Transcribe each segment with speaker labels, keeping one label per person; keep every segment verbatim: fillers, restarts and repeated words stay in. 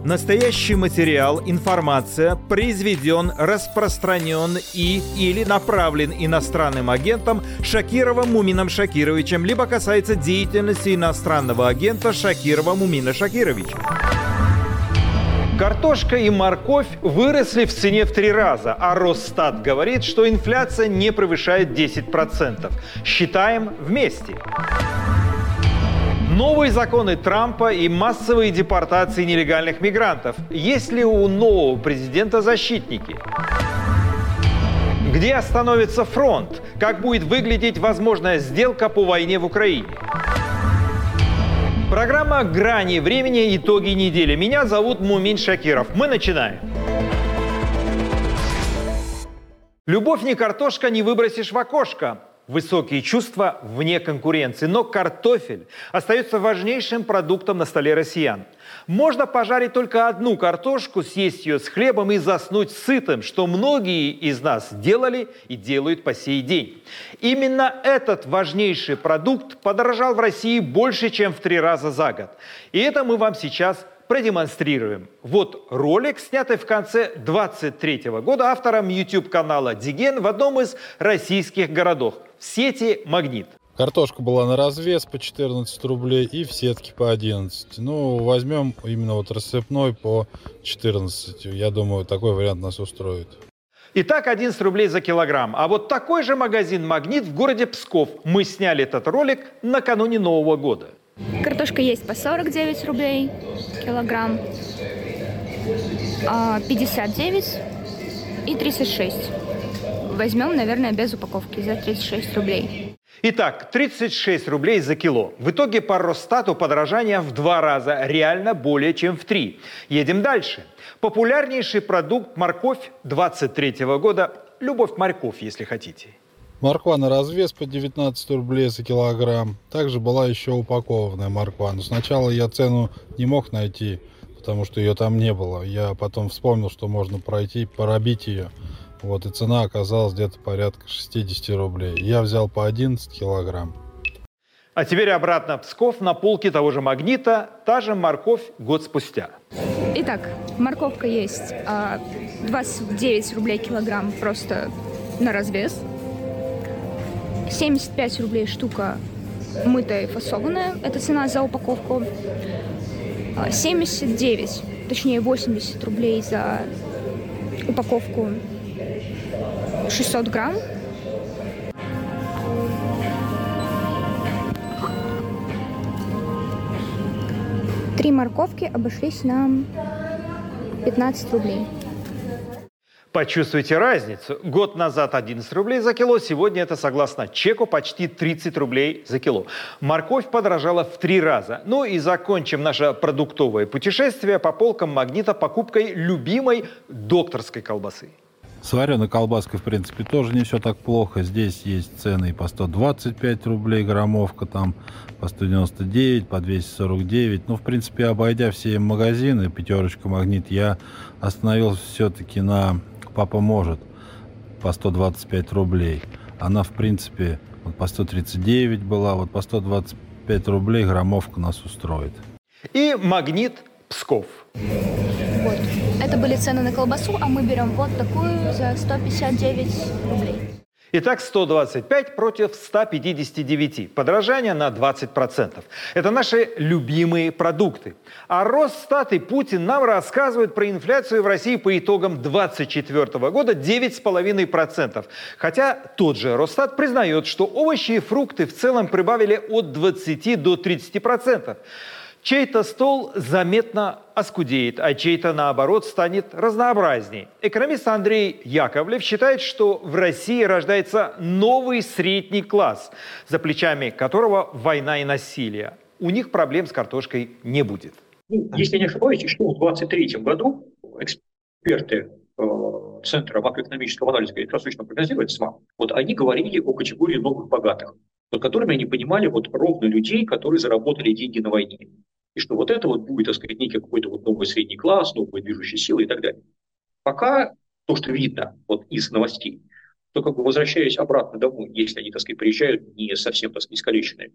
Speaker 1: Настоящий материал, информация произведен, распространен и или направлен иностранным агентом Шакировым Мумином Шакировичем, либо касается деятельности иностранного агента Шакирова Мумина Шакировича. Картошка и морковь выросли в цене в три раза, а Росстат говорит, что инфляция не превышает десять процентов. Считаем вместе. Новые законы Трампа и массовые депортации нелегальных мигрантов. Есть ли у нового президента защитники? Где остановится фронт? Как будет выглядеть возможная сделка по войне в Украине? Программа «Грани времени. Итоги недели». Меня зовут Мумин Шакиров. Мы начинаем. Любовь не картошка, не выбросишь в окошко. Высокие чувства вне конкуренции. Но картофель остается важнейшим продуктом на столе россиян. Можно пожарить только одну картошку, съесть ее с хлебом и заснуть сытым, что многие из нас делали и делают по сей день. Именно этот важнейший продукт подорожал в России больше, чем в три раза за год. И это мы вам сейчас продемонстрируем. Вот ролик, снятый в конце двадцать третьего года автором YouTube-канала Диген в одном из российских городов в сети «Магнит».
Speaker 2: Картошка была на развес по четырнадцать рублей и в сетке по одиннадцать. Ну, возьмем именно вот рассыпной по четырнадцать. Я думаю, такой вариант нас устроит.
Speaker 1: Итак, одиннадцать рублей за килограмм. А вот такой же магазин «Магнит» в городе Псков. Мы сняли этот ролик накануне Нового года.
Speaker 3: Картошка есть по сорок девять рублей килограмм, пятьдесят девять и тридцать шесть. Возьмем, наверное, без упаковки за тридцать шесть рублей.
Speaker 1: Итак, тридцать шесть рублей за кило. В итоге по Росстату подорожание в два раза, реально более чем в три. Едем дальше. Популярнейший продукт морковь двадцать третьего года. Любовь-морковь, если хотите.
Speaker 2: Морква на развес по девятнадцать рублей за килограмм. Также была еще упакованная морква. Но сначала я цену не мог найти, потому что ее там не было. Я потом вспомнил, что можно пройти, пробить ее. Вот, и цена оказалась где-то порядка шестьдесят рублей. Я взял по одиннадцать килограмм.
Speaker 1: А теперь обратно в Псков, на полке того же «Магнита». Та же морковь год спустя.
Speaker 3: Итак, морковка есть двадцать девять рублей килограмм просто на развес. семьдесят пять рублей штука мытая и фасованная. Это цена за упаковку. семьдесят девять, точнее восемьдесят рублей за упаковку шестьсот грамм. Три морковки обошлись нам пятнадцать рублей.
Speaker 1: Почувствуйте разницу. Год назад одиннадцать рублей за кило, сегодня это, согласно чеку, почти тридцать рублей за кило. Морковь подорожала в три раза. Ну и закончим наше продуктовое путешествие по полкам «Магнита» покупкой любимой докторской колбасы.
Speaker 2: С вареной колбаской, в принципе, тоже не все так плохо. Здесь есть цены и по сто двадцать пять рублей граммовка, там по сто девяносто девять, по двести сорок девять. Ну, в принципе, обойдя все магазины, пятерочка, «Магнит», я остановился все-таки на «Папа может» по сто двадцать пять рублей. Она, в принципе, вот по сто тридцать девять была, вот по сто двадцать пять рублей граммовка нас устроит.
Speaker 1: И «Магнит» Псков.
Speaker 3: Вот. Это были цены на колбасу, а мы берем вот такую за сто пятьдесят девять рублей.
Speaker 1: Итак, сто двадцать пять против ста пятидесяти девяти. Подорожание на двадцать процентов. Это наши любимые продукты. А Росстат и Путин нам рассказывают про инфляцию в России по итогам двадцать четвёртого года девять целых пять десятых процента. Хотя тот же Росстат признает, что овощи и фрукты в целом прибавили от двадцати до тридцати процентов. Чей-то стол заметно оскудеет, а чей-то, наоборот, станет разнообразней. Экономист Андрей Яковлев считает, что в России рождается новый средний класс, за плечами которого война и насилие. У них проблем с картошкой не будет.
Speaker 4: Ну, если не ошибаюсь, что в двадцать третьем году эксперты э, Центра макроэкономического анализа и краткосрочного прогнозирования СМА, вот они говорили о категории новых богатых, под которыми они понимали вот ровно людей, которые заработали деньги на войне. И что вот это вот будет, так сказать, некий какой-то вот новый средний класс, новые движущие силы и так далее. Пока то, что видно вот из новостей, то как бы возвращаясь обратно домой, если они, так сказать, приезжают не совсем, так сказать, искалеченные,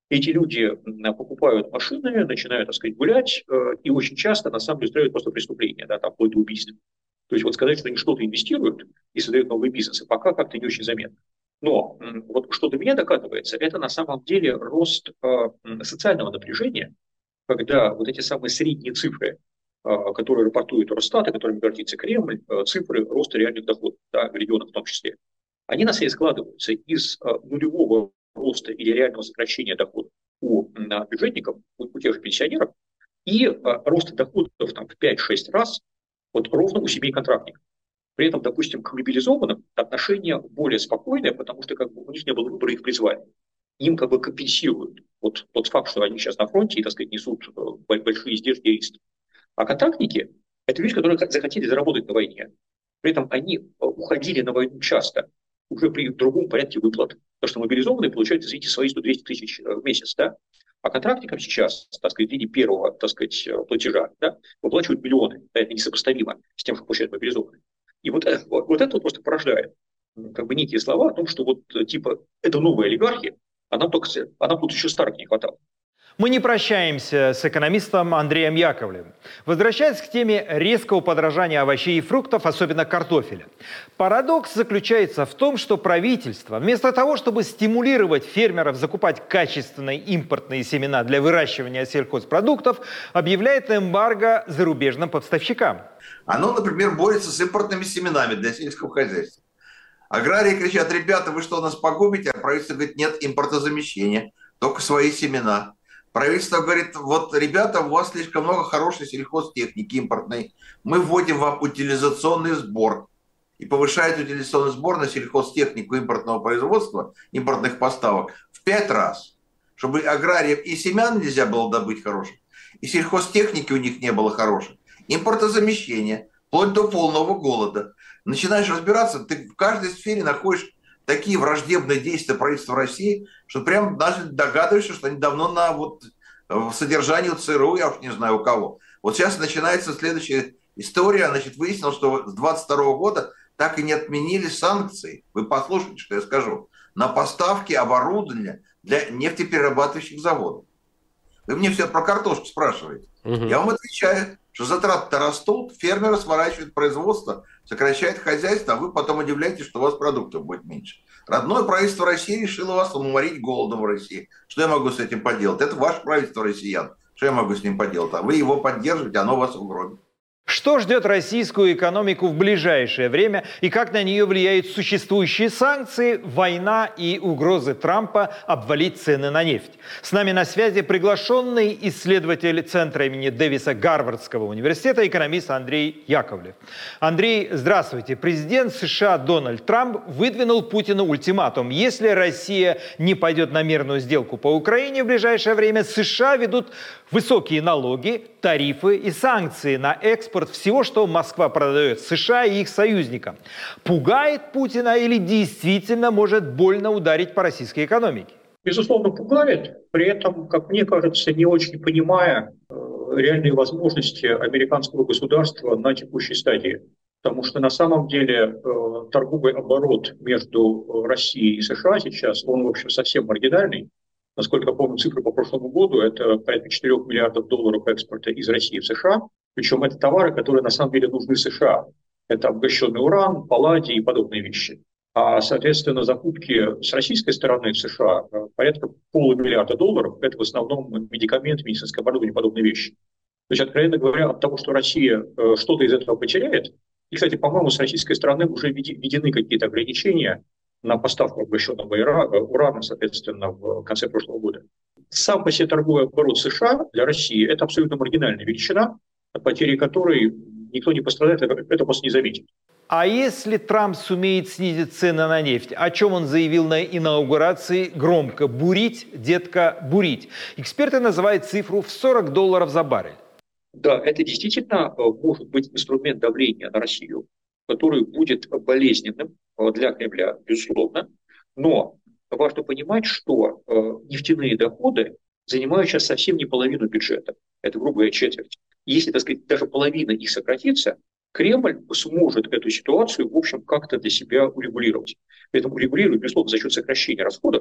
Speaker 4: Эти люди покупают машины, начинают, так сказать, гулять, и очень часто, на самом деле, устраивают просто преступления, да, там, вплоть до убийства. То есть вот сказать, что они что-то инвестируют и создают новые бизнесы, пока как-то не очень заметно. Но вот что до меня докатывается, это на самом деле рост социального напряжения, когда вот эти самые средние цифры, которые рапортует Росстат, и которыми гордится Кремль, цифры роста реальных доходов, да, в регионах в том числе, они на самом деле складываются из нулевого роста или реального сокращения доходов у бюджетников, у, у тех же пенсионеров, и а, роста доходов там, в пять-шесть раз вот, ровно у семей контрактников. При этом, допустим, к мобилизованным отношение более спокойное, потому что как бы, у них не было выбора, их призвали. Им как бы компенсируют вот тот факт, что они сейчас на фронте и, так сказать, несут большие издержки и риски. А контрактники – это люди, которые захотели заработать на войне. При этом они уходили на войну часто, уже при другом порядке выплат. Потому что мобилизованные получают, извините, свои сто-двести тысяч в месяц, да? А контрактникам сейчас, так сказать, в виде первого, так сказать, платежа, да, выплачивают миллионы. Да, это несопоставимо с тем, что получают мобилизованные. И вот, вот, вот это вот просто порождает как бы некие слова о том, что вот типа это новая олигархия, а нам только, а нам тут еще старых не хватало.
Speaker 1: Мы не прощаемся с экономистом Андреем Яковлевым. Возвращаясь к теме резкого подорожания овощей и фруктов, особенно картофеля. Парадокс заключается в том, что правительство, вместо того, чтобы стимулировать фермеров закупать качественные импортные семена для выращивания сельхозпродуктов, объявляет эмбарго зарубежным поставщикам.
Speaker 5: Оно, например, борется с импортными семенами для сельского хозяйства. Аграрии кричат: ребята, вы что, нас погубите? А правительство говорит: нет импортозамещения, только свои семена. Правительство говорит: вот, ребята, у вас слишком много хорошей сельхозтехники импортной. Мы вводим вам утилизационный сбор. И повышает утилизационный сбор на сельхозтехнику импортного производства, импортных поставок в пять раз. Чтобы аграриям и семян нельзя было добыть хороших, и сельхозтехники у них не было хороших. Импортозамещение, вплоть до полного голода. Начинаешь разбираться, ты в каждой сфере находишь такие враждебные действия правительства России, что прям даже догадываешься, что они давно на вот содержании ЦРУ, я уж не знаю у кого. Вот сейчас начинается следующая история. Значит, выяснилось, что с двадцать второго года так и не отменили санкции. Вы послушайте, что я скажу. На поставки оборудования для нефтеперерабатывающих заводов. Вы мне все про картошку спрашиваете. Угу. Я вам отвечаю, что затраты-то растут, фермеры сворачивают производство, сокращают хозяйство, а вы потом удивляетесь, что у вас продуктов будет меньше. Родное правительство России решило вас уморить голодом в России. Что я могу с этим поделать? Это ваше правительство россиян. Что я могу с ним поделать? А вы его поддерживаете, оно вас угробит.
Speaker 1: Что ждет российскую экономику в ближайшее время и как на нее влияют существующие санкции, война и угрозы Трампа обвалить цены на нефть? С нами на связи приглашенный исследователь Центра имени Дэвиса Гарвардского университета, экономист Андрей Яковлев. Андрей, здравствуйте. Президент США Дональд Трамп выдвинул Путину ультиматум. Если Россия не пойдет на мирную сделку по Украине в ближайшее время, США ведут высокие налоги, тарифы и санкции на экспорт всего, что Москва продает США и их союзникам. Пугает Путина или действительно может больно ударить по российской экономике?
Speaker 4: Безусловно, пугает, при этом, как мне кажется, не очень понимая э, реальные возможности американского государства на текущей стадии. Потому что на самом деле э, торговый оборот между Россией и США сейчас, он, в общем, совсем маргинальный. Насколько я помню цифры по прошлому году, это порядка четырёх миллиардов долларов экспорта из России в США. Причем это товары, которые на самом деле нужны США. Это обогащенный уран, палладий и подобные вещи. А, соответственно, закупки с российской стороны в США порядка полумиллиарда долларов. Это в основном медикаменты, медицинское оборудование и подобные вещи. То есть, откровенно говоря, от того, что Россия что-то из этого потеряет, и, кстати, по-моему, с российской стороны уже введены какие-то ограничения на поставку обогащенного урана, соответственно, в конце прошлого года. Сам по себе торговый оборот США для России – это абсолютно маргинальная величина, от потери которой никто не пострадает, это просто не заметит.
Speaker 1: А если Трамп сумеет снизить цены на нефть, о чем он заявил на инаугурации громко: бурить, детка, бурить. Эксперты называют цифру в сорок долларов за баррель.
Speaker 4: Да, это действительно может быть инструмент давления на Россию, который будет болезненным для Кремля, безусловно. Но важно понимать, что нефтяные доходы занимают сейчас совсем не половину бюджета. Это, грубо говоря, четверть. Если, так сказать, даже половина их сократится, Кремль сможет эту ситуацию, в общем, как-то для себя урегулировать. При этом урегулирует, безусловно, за счет сокращения расходов,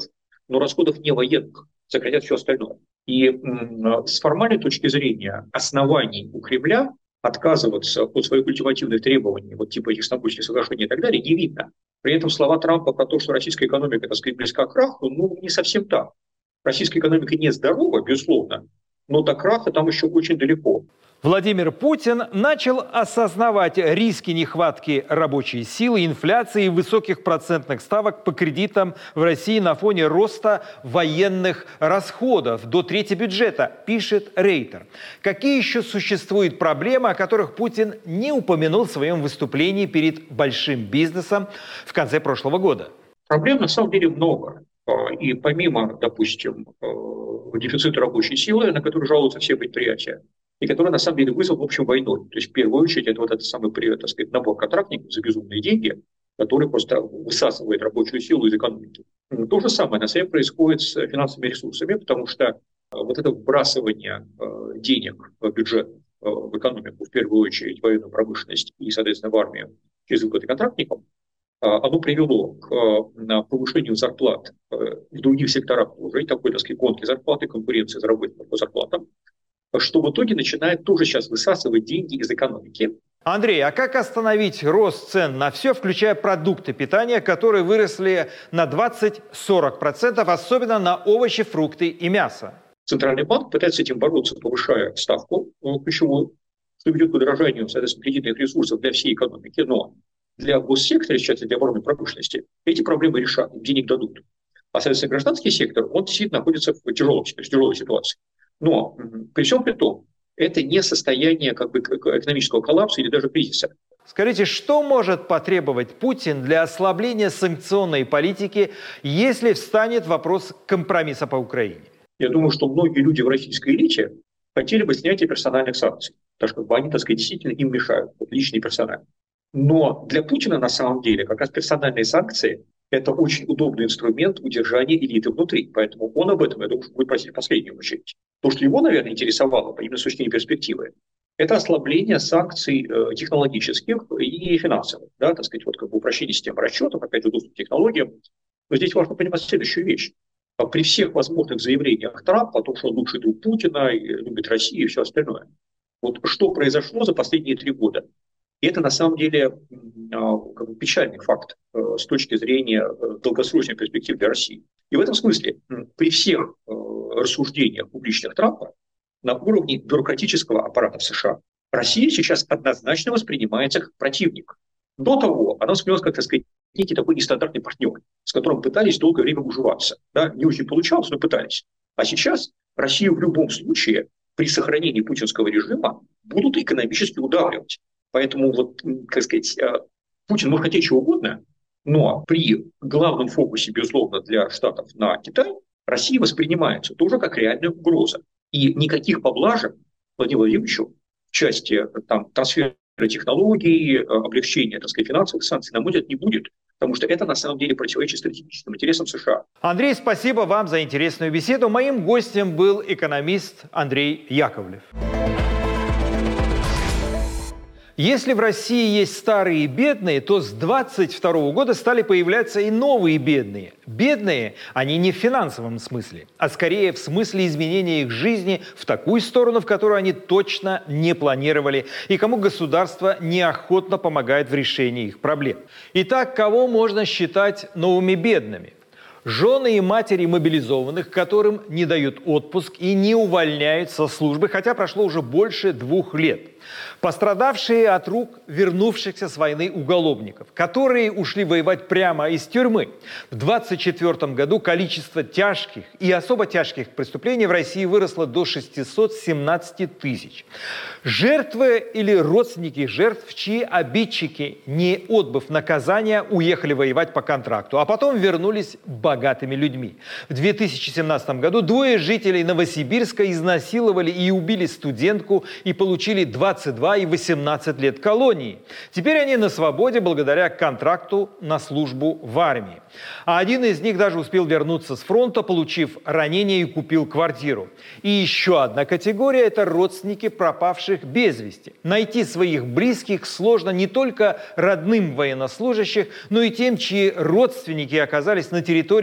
Speaker 4: но расходов не военных, сократят все остальное. И м, с формальной точки зрения оснований у Кремля отказываться от своих ультимативных требований, вот типа этих стамбульских соглашений и так далее, не видно. При этом слова Трампа про то, что российская экономика, так сказать, близка к краху, ну, не совсем так. Российская экономика не здорова, безусловно, но до краха там еще очень далеко.
Speaker 1: Владимир Путин начал осознавать риски нехватки рабочей силы, инфляции и высоких процентных ставок по кредитам в России на фоне роста военных расходов до трети бюджета, пишет Рейтер. Какие еще существуют проблемы, о которых Путин не упомянул в своем выступлении перед большим бизнесом в конце прошлого года?
Speaker 4: Проблем на самом деле много. И помимо, допустим, дефицита рабочей силы, на который жалуются все предприятия, и который на самом деле вызвал, в общем, войной. То есть, в первую очередь, это вот этот самый, так сказать, набор контрактников за безумные деньги, который просто высасывает рабочую силу из экономики. То же самое на самом деле происходит с финансовыми ресурсами, потому что вот это вбрасывание денег в бюджет, в экономику, в первую очередь, в военную промышленность и, соответственно, в армию через выплаты контрактникам, оно привело к повышению зарплат в других секторах уже, такой, так сказать, гонки зарплаты, конкуренции за работников по зарплатам, что в итоге начинает тоже сейчас высасывать деньги из экономики.
Speaker 1: Андрей, а как остановить рост цен на все, включая продукты питания, которые выросли на двадцать-сорок процентов, особенно на овощи, фрукты и мясо?
Speaker 4: Центральный банк пытается с этим бороться, повышая ставку ключевую, что ведет к удорожанию, соответственно, кредитных ресурсов для всей экономики. Но для госсектора, сейчас для оборонной промышленности, эти проблемы решат, денег дадут. А, соответственно, гражданский сектор, он действительно находится в тяжелой, в тяжелой ситуации. Но при всем при том, это не состояние как бы экономического коллапса или даже кризиса.
Speaker 1: Скажите, что может потребовать Путин для ослабления санкционной политики, если встанет вопрос компромисса по Украине?
Speaker 4: Я думаю, что многие люди в российской элите хотели бы снятия персональных санкций, потому что они, так сказать, действительно им мешают, вот лично и персонально. Но для Путина на самом деле как раз персональные санкции – это очень удобный инструмент удержания элиты внутри. Поэтому он об этом, я думаю, будет просить в последнюю очередь. То, что его, наверное, интересовало, именно с точки зрения перспективы, это ослабление санкций э, технологических и финансовых. Да, так сказать, вот как бы упрощение системы расчетов, опять же, доступ к технологиям. Но здесь важно понимать следующую вещь. При всех возможных заявлениях Трампа о том, что он лучший друг Путина, любит Россию и все остальное. Вот что произошло за последние три года? И это на самом деле как бы печальный факт с точки зрения долгосрочной перспективы для России. И в этом смысле при всех рассуждениях публичных Трампа на уровне бюрократического аппарата в США Россия сейчас однозначно воспринимается как противник. До того она воспринималась как, так сказать, некий такой нестандартный партнер, с которым пытались долгое время уживаться. Да? Не очень получалось, но пытались. А сейчас Россию в любом случае при сохранении путинского режима будут экономически удавливать. Поэтому, вот, как сказать, Путин может хотеть чего угодно, но при главном фокусе, безусловно, для Штатов на Китай, Россия воспринимается тоже как реальная угроза. И никаких поблажек Владимиру Владимировичу в части там, трансфера технологий, облегчения, так сказать, финансовых санкций, на мой взгляд, не будет. Потому что это, на самом деле, противоречит стратегическим интересам США.
Speaker 1: Андрей, спасибо вам за интересную беседу. Моим гостем был экономист Андрей Яковлев. Если в России есть старые и бедные, то с двадцать второго года стали появляться и новые бедные. Бедные, они не в финансовом смысле, а скорее в смысле изменения их жизни в такую сторону, в которую они точно не планировали, и кому государство неохотно помогает в решении их проблем. Итак, кого можно считать новыми бедными? Жены и матери мобилизованных, которым не дают отпуск и не увольняют со службы, хотя прошло уже больше двух лет. Пострадавшие от рук вернувшихся с войны уголовников, которые ушли воевать прямо из тюрьмы. В двадцать четвёртом году количество тяжких и особо тяжких преступлений в России выросло до шестисот семнадцати тысяч. Жертвы или родственники жертв, чьи обидчики, не отбыв наказания, уехали воевать по контракту, а потом вернулись богатыми людьми. В две тысячи семнадцатом году двое жителей Новосибирска изнасиловали и убили студентку и получили двадцать два и восемнадцать лет колонии. Теперь они на свободе благодаря контракту на службу в армии. А один из них даже успел вернуться с фронта, получив ранение и купил квартиру. И еще одна категория – это родственники пропавших без вести. Найти своих близких сложно не только родным военнослужащих, но и тем, чьи родственники оказались на территории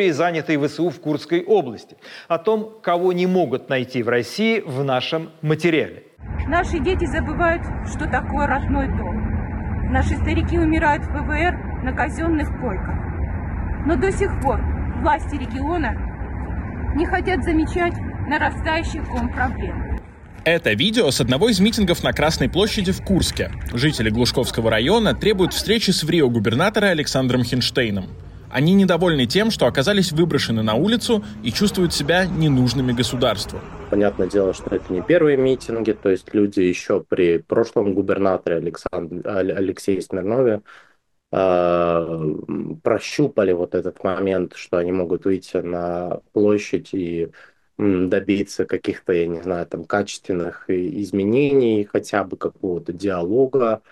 Speaker 1: территории, занятой ВСУ в Курской области. О том, кого не могут найти в России, в нашем материале.
Speaker 6: Наши дети забывают, что такое родной дом. Наши старики умирают в ВВР на казенных койках. Но до сих пор власти региона не хотят замечать нарастающий ком проблем.
Speaker 7: Это видео с одного из митингов на Красной площади в Курске. Жители Глушковского района требуют встречи с врио-губернатором Александром Хинштейном. Они недовольны тем, что оказались выброшены на улицу и чувствуют себя ненужными государству.
Speaker 8: Понятное дело, что это не первые митинги, то есть люди еще при прошлом губернаторе Александр... Алексее Смирнове э, прощупали вот этот момент, что они могут выйти на площадь и добиться каких-то, я не знаю, там, качественных изменений, хотя бы какого-то диалога.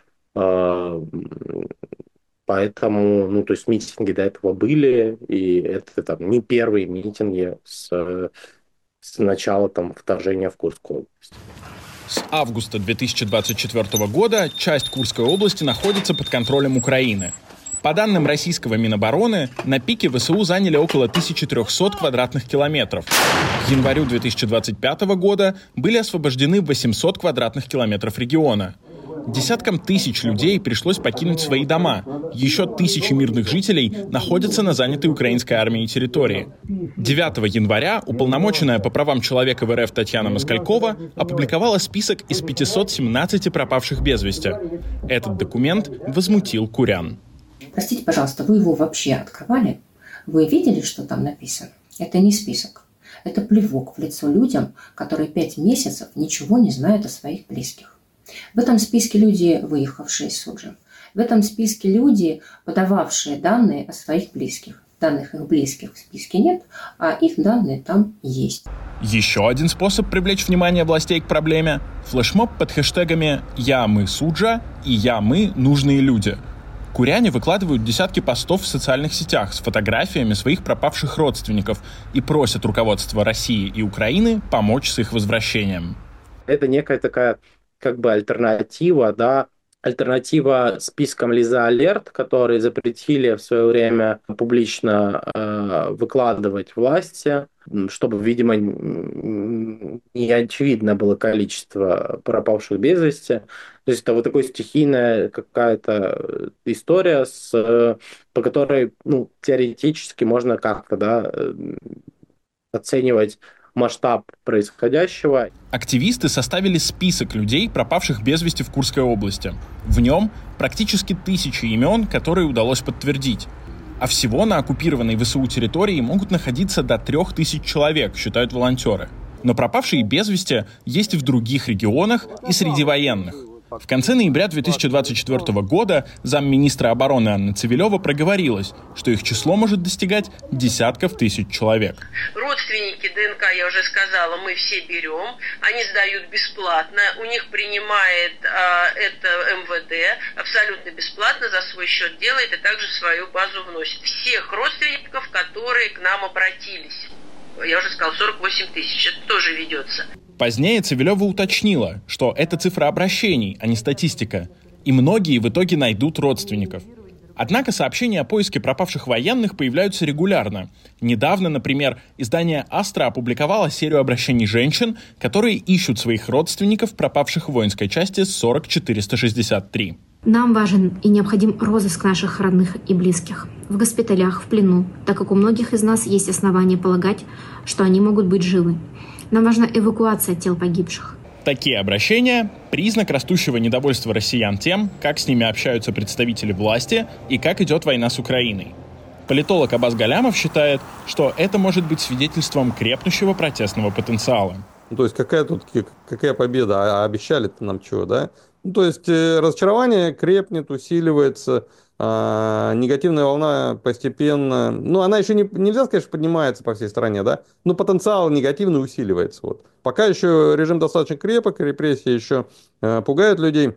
Speaker 8: Поэтому, ну, то есть митинги до этого были, и это там не первые митинги с, с начала там вторжения в Курскую область.
Speaker 7: С августа две тысячи двадцать четвёртого года часть Курской области находится под контролем Украины. По данным российского Минобороны, на пике ВСУ заняли около тысяча триста квадратных километров. К январю две тысячи двадцать пятого года были освобождены восемьсот квадратных километров региона. Десяткам тысяч людей пришлось покинуть свои дома. Еще тысячи мирных жителей находятся на занятой украинской армией территории. девятого января уполномоченная по правам человека в РФ Татьяна Москалькова опубликовала список из пятисот семнадцати пропавших без вести. Этот документ возмутил курян.
Speaker 9: Простите, пожалуйста, вы его вообще открывали? Вы видели, что там написано? Это не список. Это плевок в лицо людям, которые пять месяцев ничего не знают о своих близких. В этом списке люди, выехавшие из Суджи. В этом списке люди, подававшие данные о своих близких. Данных их близких в списке нет, а их данные там есть.
Speaker 7: Еще один способ привлечь внимание властей к проблеме – флешмоб под хэштегами «Я, мы, Суджа» и «Я, мы, нужные люди». Куряне выкладывают десятки постов в социальных сетях с фотографиями своих пропавших родственников и просят руководство России и Украины помочь с их возвращением.
Speaker 8: Это некая такая как бы альтернатива, да, альтернатива спискам Лиза Алерт, которые запретили в свое время публично э, выкладывать власти, чтобы, видимо, не очевидно было количество пропавших без вести. То есть это вот такая стихийная какая-то история, с, по которой, ну, теоретически можно как-то, да, оценивать масштаб происходящего.
Speaker 7: Активисты составили список людей, пропавших без вести в Курской области. В нем практически тысячи имен, которые удалось подтвердить. А всего на оккупированной ВСУ территории могут находиться до трех тысяч человек, считают волонтеры. Но пропавшие без вести есть и в других регионах, и среди военных. В конце ноября две тысячи двадцать четвёртого года замминистра обороны Анна Цивилева проговорилась, что их число может достигать десятков тысяч человек.
Speaker 10: Родственники ДНК, я уже сказала, мы все берем, они сдают бесплатно, у них принимает а, это МВД абсолютно бесплатно, за свой счет делает и также в свою базу вносит. Всех родственников, которые к нам обратились. Я уже сказала, сорок восемь тысяч, это тоже ведется.
Speaker 7: Позднее Цивилева уточнила, что это цифра обращений, а не статистика, и многие в итоге найдут родственников. Однако сообщения о поиске пропавших военных появляются регулярно. Недавно, например, издание «Астра» опубликовало серию обращений женщин, которые ищут своих родственников, пропавших в воинской части сорок четыреста шестьдесят три.
Speaker 11: Нам важен и необходим розыск наших родных и близких. В госпиталях, в плену, так как у многих из нас есть основания полагать, что они могут быть живы. Нам важна эвакуация тел погибших.
Speaker 7: Такие обращения – признак растущего недовольства россиян тем, как с ними общаются представители власти и как идет война с Украиной. Политолог Аббас Галямов считает, что это может быть свидетельством крепнущего протестного потенциала.
Speaker 12: Ну, то есть какая тут какая победа? А обещали-то нам чего, да? Ну, то есть разочарование крепнет, усиливается, а, негативная волна постепенно, ну, она еще не, нельзя сказать, что поднимается по всей стране, да, но потенциал негативно усиливается. Вот. Пока еще режим достаточно крепок, репрессии еще а, пугают людей,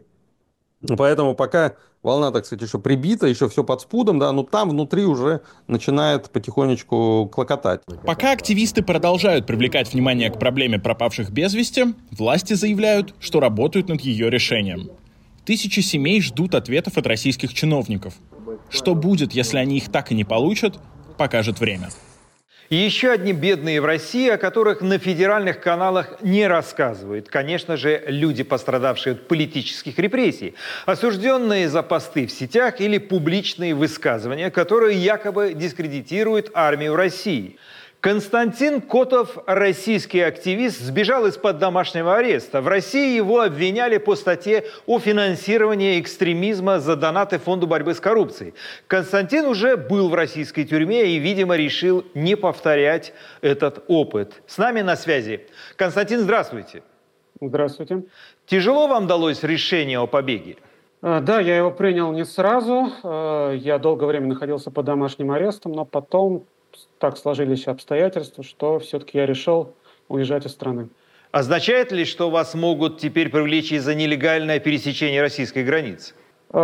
Speaker 12: поэтому пока волна, так сказать, еще прибита, еще все под спудом, да, но там внутри уже начинает потихонечку клокотать.
Speaker 7: Пока активисты продолжают привлекать внимание к проблеме пропавших без вести, власти заявляют, что работают над ее решением. Тысячи семей ждут ответов от российских чиновников. Что будет, если они их так и не получат, покажет время.
Speaker 1: И еще одни бедные в России, о которых на федеральных каналах не рассказывают. Конечно же, люди, пострадавшие от политических репрессий, осужденные за посты в сетях или публичные высказывания, которые якобы дискредитируют армию России. Константин Котов, российский активист, сбежал из-под домашнего ареста. В России его обвиняли по статье о финансировании экстремизма за донаты Фонду борьбы с коррупцией. Константин уже был в российской тюрьме и, видимо, решил не повторять этот опыт. С нами на связи Константин, здравствуйте.
Speaker 13: Здравствуйте.
Speaker 1: Тяжело вам далось решение о побеге?
Speaker 13: Да, я его принял не сразу. Я долгое время находился под домашним арестом, но потом так сложились обстоятельства, что все-таки я решил уезжать из страны.
Speaker 1: Означает ли, что вас могут теперь привлечь из-за нелегальное пересечение российской границы?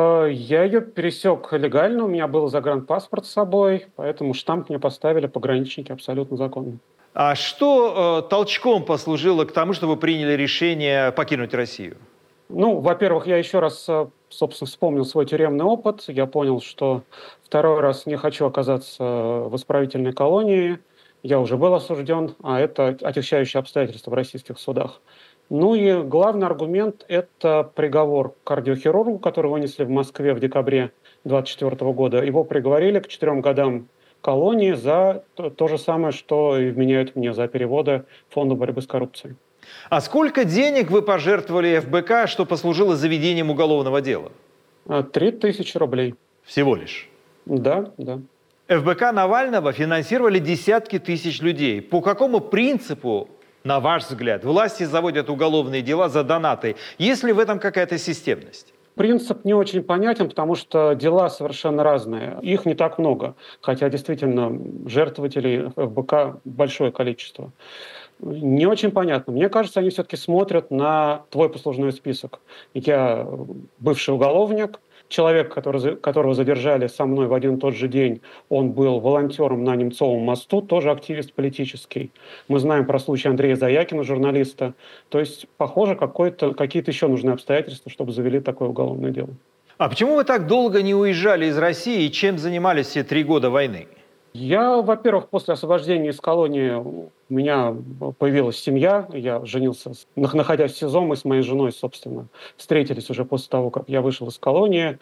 Speaker 13: Я ее пересек легально, у меня был загранпаспорт с собой, поэтому штамп мне поставили пограничники абсолютно законно.
Speaker 1: А что э, толчком послужило к тому, что вы приняли решение покинуть Россию?
Speaker 13: Ну, во-первых, я еще раз, собственно, вспомнил свой тюремный опыт. Я понял, что второй раз не хочу оказаться в исправительной колонии. Я уже был осужден, а это отягчающие обстоятельства в российских судах. Ну и главный аргумент – это приговор кардиохирургу, который вынесли в Москве в декабре две тысячи двадцать четвёртого года. Его приговорили к четырем годам колонии за то, то же самое, что и вменяют мне за переводы Фонда борьбы с коррупцией.
Speaker 1: А сколько денег вы пожертвовали эф бэ ка, что послужило заведением уголовного дела?
Speaker 13: Три тысячи рублей.
Speaker 1: Всего лишь?
Speaker 13: Да, да.
Speaker 1: эф бэ ка Навального финансировали десятки тысяч людей. По какому принципу, на ваш взгляд, власти заводят уголовные дела за донаты? Есть ли в этом какая-то системность?
Speaker 13: Принцип не очень понятен, потому что дела совершенно разные. Их не так много, хотя действительно жертвователей эф бэ ка большое количество. Не очень понятно. Мне кажется, они все-таки смотрят на твой послужной список. Я бывший уголовник, человек, который, которого задержали со мной в один и тот же день, он был волонтером на Немцовом мосту, тоже активист политический. Мы знаем про случай Андрея Заякина, журналиста. То есть, похоже, какие-то еще нужны обстоятельства, чтобы завели такое уголовное дело.
Speaker 1: А почему вы так долго не уезжали из России и чем занимались все три года войны?
Speaker 13: Я, во-первых, после освобождения из колонии у меня появилась семья, я женился, находясь в СИЗО, мы с моей женой, собственно, встретились уже после того, как я вышел из колонии.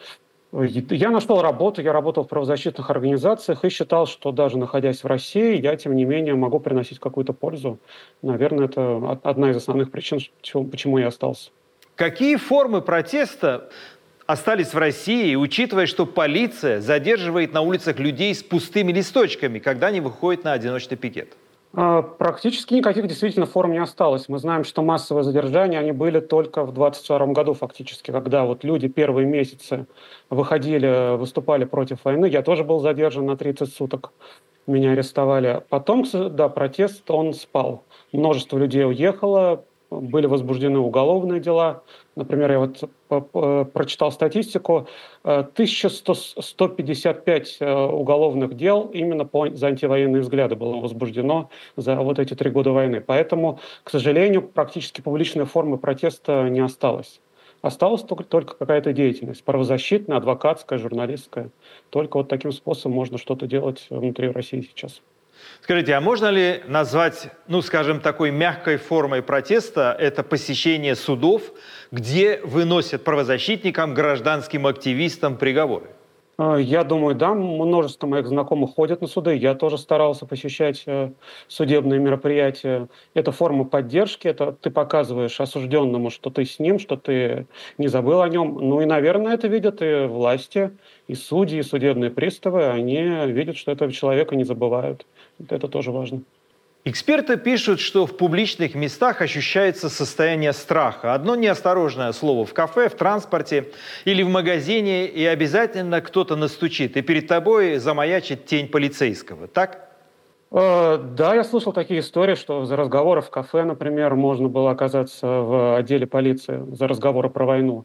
Speaker 13: Я нашел работу, я работал в правозащитных организациях и считал, что даже находясь в России, я, тем не менее, могу приносить какую-то пользу. Наверное, это одна из основных причин, почему я остался.
Speaker 1: Какие формы протеста остались в России, учитывая, что полиция задерживает на улицах людей с пустыми листочками, когда они выходят на одиночный пикет?
Speaker 13: Практически никаких действительно форм не осталось. Мы знаем, что массовые задержания, они были только в двадцать втором году фактически, когда вот люди первые месяцы выходили, выступали против войны. Я тоже был задержан на тридцать суток, меня арестовали. Потом, да, протест, он спал. Множество людей уехало, были возбуждены уголовные дела. Например, я вот прочитал статистику, тысяча сто пятьдесят пять уголовных дел именно по, за антивоенные взгляды было возбуждено за вот эти три года войны. Поэтому, к сожалению, практически публичной формы протеста не осталось. Осталась только, только какая-то деятельность, правозащитная, адвокатская, журналистская. Только вот таким способом можно что-то делать внутри России сейчас.
Speaker 1: Скажите, а можно ли назвать, ну, скажем, такой мягкой формой протеста это посещение судов, где выносят правозащитникам, гражданским активистам приговоры?
Speaker 13: Я думаю, да. Множество моих знакомых ходят на суды. Я тоже старался посещать судебные мероприятия. Это форма поддержки. Это ты показываешь осужденному, что ты с ним, что ты не забыл о нем. Ну и, наверное, это видят и власти, и судьи, и судебные приставы. Они видят, что этого человека не забывают. Это тоже важно.
Speaker 1: Эксперты пишут, что в публичных местах ощущается состояние страха. Одно неосторожное слово в кафе, в транспорте или в магазине, и обязательно кто-то настучит, и перед тобой замаячит тень полицейского. Так?
Speaker 13: Э, да, я слышал такие истории, что за разговоры в кафе, например, можно было оказаться в отделе полиции за разговоры про войну.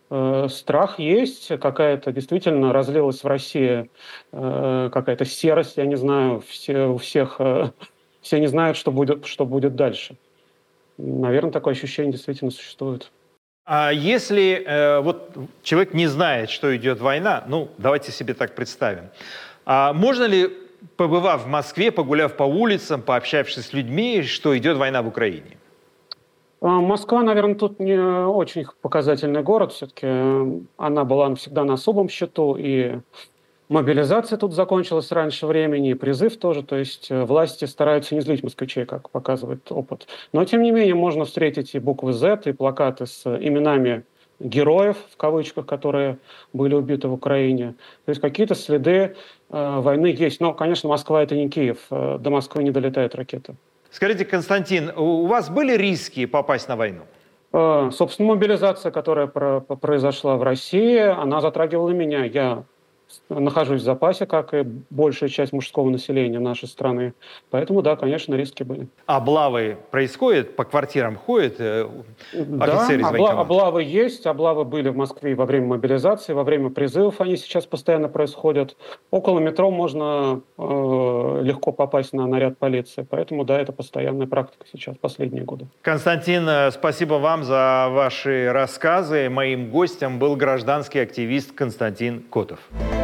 Speaker 13: Страх есть, какая-то действительно разлилась в России какая-то серость, я не знаю, все, у всех, все не знают, что будет, что будет дальше. Наверное, такое ощущение действительно существует.
Speaker 1: А если э, вот человек не знает, что идет война, ну, давайте себе так представим, а можно ли побывав в Москве, погуляв по улицам, пообщавшись с людьми, что идет война в Украине?
Speaker 13: Москва, наверное, тут не очень показательный город. Все-таки она была всегда на особом счету, и мобилизация тут закончилась раньше времени, и призыв тоже. То есть власти стараются не злить москвичей, как показывает опыт. Но, тем не менее, можно встретить и буквы Z, и плакаты с именами героев, в кавычках, которые были убиты в Украине. То есть какие-то следы э, войны есть. Но, конечно, Москва — это не Киев. До Москвы не долетают ракеты.
Speaker 1: Скажите, Константин, у вас были риски попасть на войну?
Speaker 13: Э, собственно, мобилизация, которая про- произошла в России, она затрагивала меня. Я нахожусь в запасе, как и большая часть мужского населения нашей страны. Поэтому, да, конечно, риски были.
Speaker 1: Облавы происходят? По квартирам ходят э, офицеры
Speaker 13: да,
Speaker 1: из
Speaker 13: обла- облавы есть. Облавы были в Москве во время мобилизации, во время призывов они сейчас постоянно происходят. Около метро можно э, легко попасть на наряд полиции. Поэтому, да, это постоянная практика сейчас, последние годы.
Speaker 1: Константин, спасибо вам за ваши рассказы. Моим гостем был гражданский активист Константин Котов.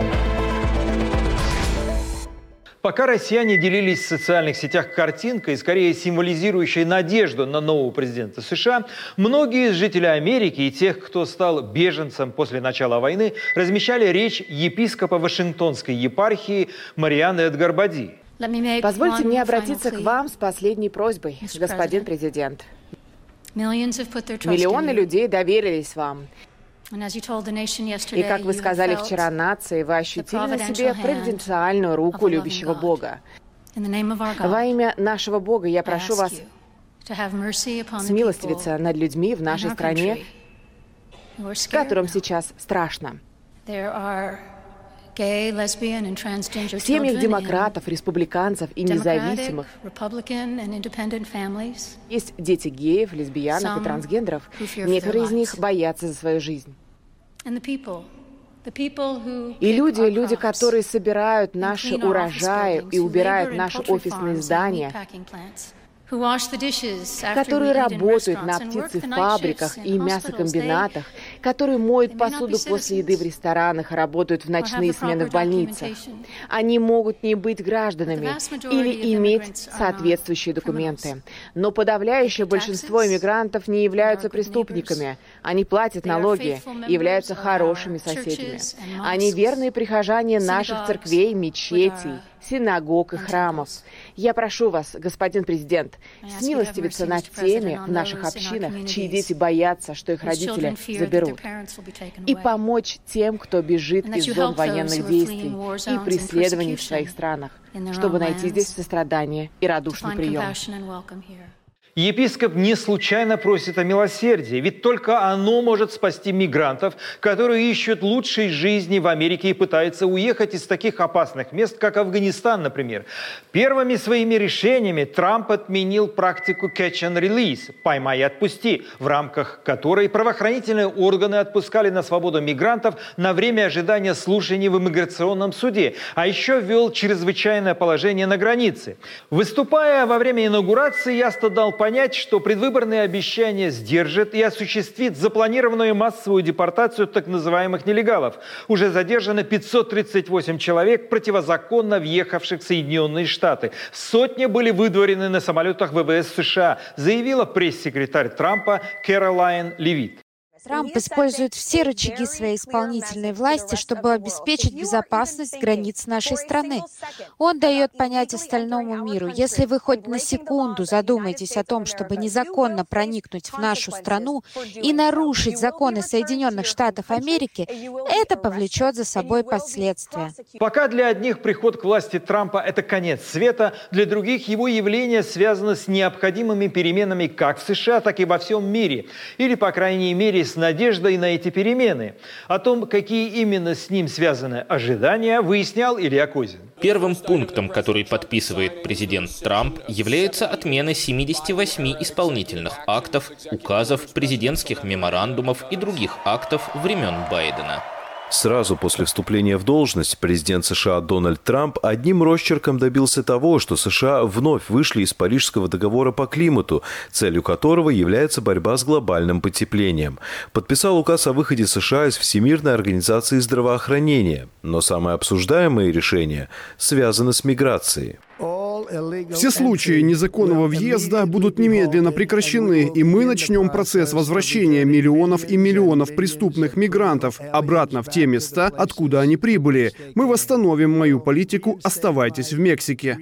Speaker 1: Пока россияне делились в социальных сетях картинкой, скорее символизирующей надежду на нового президента США, многие из жителей Америки и тех, кто стал беженцем после начала войны, размещали речь епископа Вашингтонской епархии Марианы Эдгар-Бади.
Speaker 14: Позвольте мне обратиться к вам с последней просьбой, господин президент. Миллионы людей доверились вам. И, как вы сказали вчера нации, вы ощутили на себе провиденциальную руку любящего Бога. Во имя нашего Бога я прошу вас смилостивиться над людьми в нашей стране, которым сейчас страшно. В семьях демократов, республиканцев и независимых есть дети геев, лесбиянок и трансгендеров. Некоторые из них боятся за свою жизнь. И люди, люди, которые собирают наши урожаи и убирают наши офисные здания, которые работают на птицефабриках и мясокомбинатах, которые моют посуду после еды в ресторанах и работают в ночные смены в больницах. Они могут не быть гражданами или иметь соответствующие документы. Но подавляющее большинство иммигрантов не являются преступниками. Они платят налоги и являются хорошими соседями. Они верные прихожане наших церквей, мечетей, синагог и храмов. Я прошу вас, господин президент, смилостивиться над теми в наших общинах, чьи дети боятся, что их родители заберут, и помочь тем, кто бежит из зон военных действий и преследований в своих странах, чтобы найти здесь сострадание и радушный прием.
Speaker 1: Епископ не случайно просит о милосердии, ведь только оно может спасти мигрантов, которые ищут лучшей жизни в Америке и пытаются уехать из таких опасных мест, как Афганистан, например. Первыми своими решениями Трамп отменил практику catch and release – «поймай и отпусти», в рамках которой правоохранительные органы отпускали на свободу мигрантов на время ожидания слушаний в иммиграционном суде, а еще ввел чрезвычайное положение на границе. Выступая во время инаугурации, ясно дал понять, что предвыборные обещания сдержит и осуществит запланированную массовую депортацию так называемых нелегалов. Уже задержано пятьсот тридцать восемь человек, противозаконно въехавших в Соединенные Штаты. Сотни были выдворены на самолетах ВВС США, заявила пресс-секретарь Трампа Кэролайн Левит.
Speaker 15: Трамп использует все рычаги своей исполнительной власти, чтобы обеспечить безопасность границ нашей страны. Он дает понять остальному миру: если вы хоть на секунду задумаетесь о том, чтобы незаконно проникнуть в нашу страну и нарушить законы Соединенных Штатов Америки, это повлечет за собой последствия.
Speaker 1: Пока для одних приход к власти Трампа – это конец света, для других его явление связано с необходимыми переменами как в США, так и во всем мире. Или, по крайней мере, с надеждой на эти перемены. О том, какие именно с ним связаны ожидания, выяснял Илья Козин.
Speaker 16: Первым пунктом, который подписывает президент Трамп, является отмена семидесяти восьми исполнительных актов, указов, президентских меморандумов и других актов времен Байдена.
Speaker 17: Сразу после вступления в должность президент США Дональд Трамп одним росчерком добился того, что США вновь вышли из Парижского договора по климату, целью которого является борьба с глобальным потеплением. Подписал указ о выходе США из Всемирной организации здравоохранения. Но самые обсуждаемые решения связаны с миграцией.
Speaker 18: Все случаи незаконного въезда будут немедленно прекращены, и мы начнем процесс возвращения миллионов и миллионов преступных мигрантов обратно в те места, откуда они прибыли. Мы восстановим мою политику «Оставайтесь в Мексике».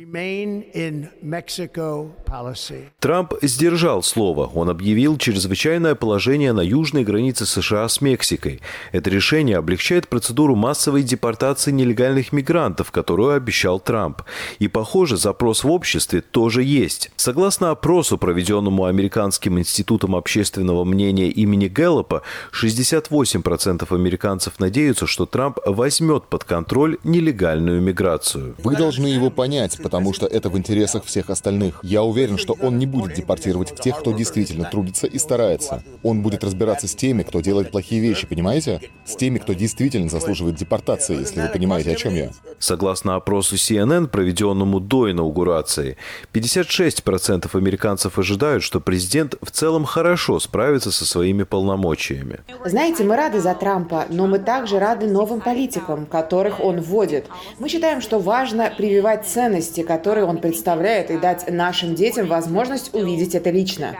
Speaker 17: Трамп сдержал слово. Он объявил чрезвычайное положение на южной границе США с Мексикой. Это решение облегчает процедуру массовой депортации нелегальных мигрантов, которую обещал Трамп. И, похоже, запрос в обществе тоже есть. Согласно опросу, проведенному Американским институтом общественного мнения имени Гэллопа, шестьдесят восемь процентов американцев надеются, что Трамп возьмет под контроль нелегальную миграцию.
Speaker 19: Вы должны его понять, потому что это в интересах всех остальных. Я уверен, что он не будет депортировать тех, кто действительно трудится и старается. Он будет разбираться с теми, кто делает плохие вещи, понимаете? С теми, кто действительно заслуживает депортации, если вы понимаете, о чем я.
Speaker 17: Согласно опросу си эн эн, проведенному до инаугурации, пятьдесят шесть процентов американцев ожидают, что президент в целом хорошо справится со своими полномочиями.
Speaker 14: Знаете, мы рады за Трампа, но мы также рады новым политикам, которых он вводит. Мы считаем, что важно прививать ценности, которые он представляет, и дать нашим детям возможность увидеть это лично.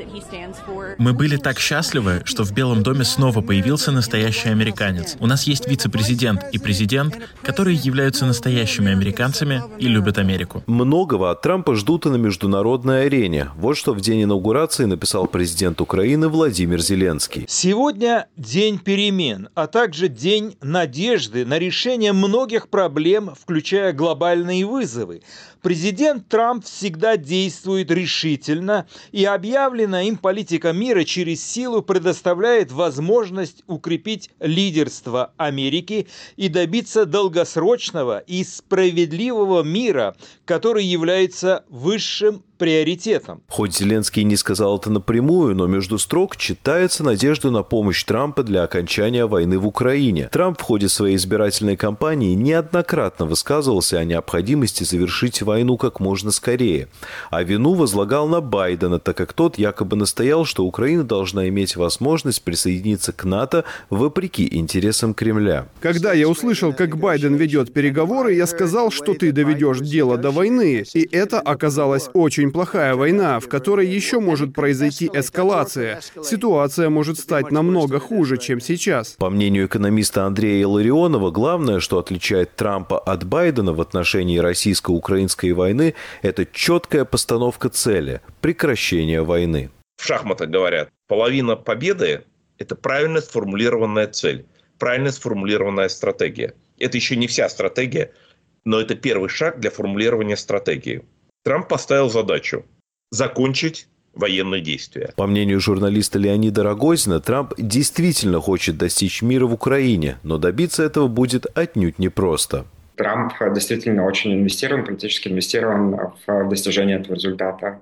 Speaker 7: Мы были так счастливы, что в Белом доме снова появился настоящий американец. У нас есть вице-президент и президент, которые являются настоящими американцами и любят Америку.
Speaker 17: Многого от Трампа ждут и на международной арене. Вот что в день инаугурации написал президент Украины Владимир Зеленский.
Speaker 1: Сегодня день перемен, а также день надежды на решение многих проблем, включая глобальные вызовы. Президент Трамп всегда действует решительно, и объявленная им политика мира через силу предоставляет возможность укрепить лидерство Америки и добиться долгосрочного и справедливого мира, который является высшим приоритетом.
Speaker 17: Хоть Зеленский не сказал это напрямую, но между строк читается надежда на помощь Трампа для окончания войны в Украине. Трамп в ходе своей избирательной кампании неоднократно высказывался о необходимости завершить войну как можно скорее. А вину возлагал на Байдена, так как тот якобы настоял, что Украина должна иметь возможность присоединиться к НАТО вопреки интересам Кремля.
Speaker 18: Когда я услышал, как Байден ведет переговоры, я сказал, что ты доведешь дело до войны. И это оказалось очень плохая война, в которой еще может произойти эскалация. Ситуация может стать намного хуже, чем сейчас.
Speaker 17: По мнению экономиста Андрея Илларионова, главное, что отличает Трампа от Байдена в отношении российско-украинской войны, это четкая постановка цели – прекращение войны.
Speaker 20: В шахматах говорят, половина победы – это правильно сформулированная цель, правильно сформулированная стратегия. Это еще не вся стратегия, но это первый шаг для формулирования стратегии. Трамп поставил задачу – закончить военные действия.
Speaker 17: По мнению журналиста Леонида Рогозина, Трамп действительно хочет достичь мира в Украине, но добиться этого будет отнюдь непросто.
Speaker 21: Трамп действительно очень инвестирован, политически инвестирован в достижение этого результата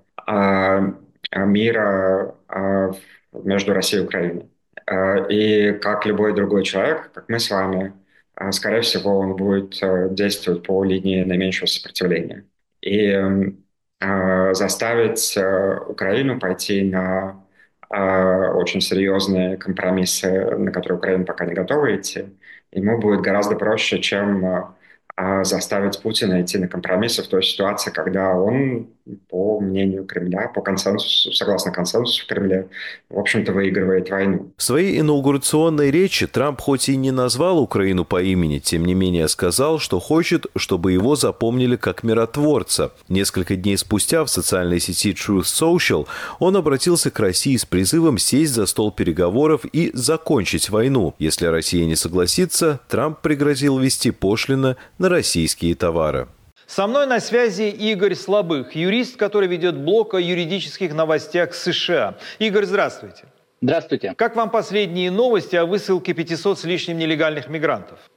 Speaker 21: мира между Россией и Украиной. И как любой другой человек, как мы с вами, скорее всего, он будет действовать по линии наименьшего сопротивления. И э, заставить э, Украину пойти на э, очень серьезные компромиссы, на которые Украина пока не готова идти, ему будет гораздо проще, чем э, заставить Путина идти на компромиссы в той ситуации, когда он, по мнению Кремля, по консенсусу, согласно консенсусу в Кремле, в общем-то, выигрывает войну.
Speaker 17: В своей инаугурационной речи Трамп хоть и не назвал Украину по имени, тем не менее сказал, что хочет, чтобы его запомнили как миротворца. Несколько дней спустя в социальной сети Truth Social он обратился к России с призывом сесть за стол переговоров и закончить войну. Если Россия не согласится, Трамп пригрозил ввести пошлины на российские товары.
Speaker 1: Со мной на связи Игорь Слабых, юрист, который ведет блог о юридических новостях США. Игорь, здравствуйте.
Speaker 22: Здравствуйте.
Speaker 1: Как вам последние новости о высылке пятисот с лишним нелегальных мигрантов?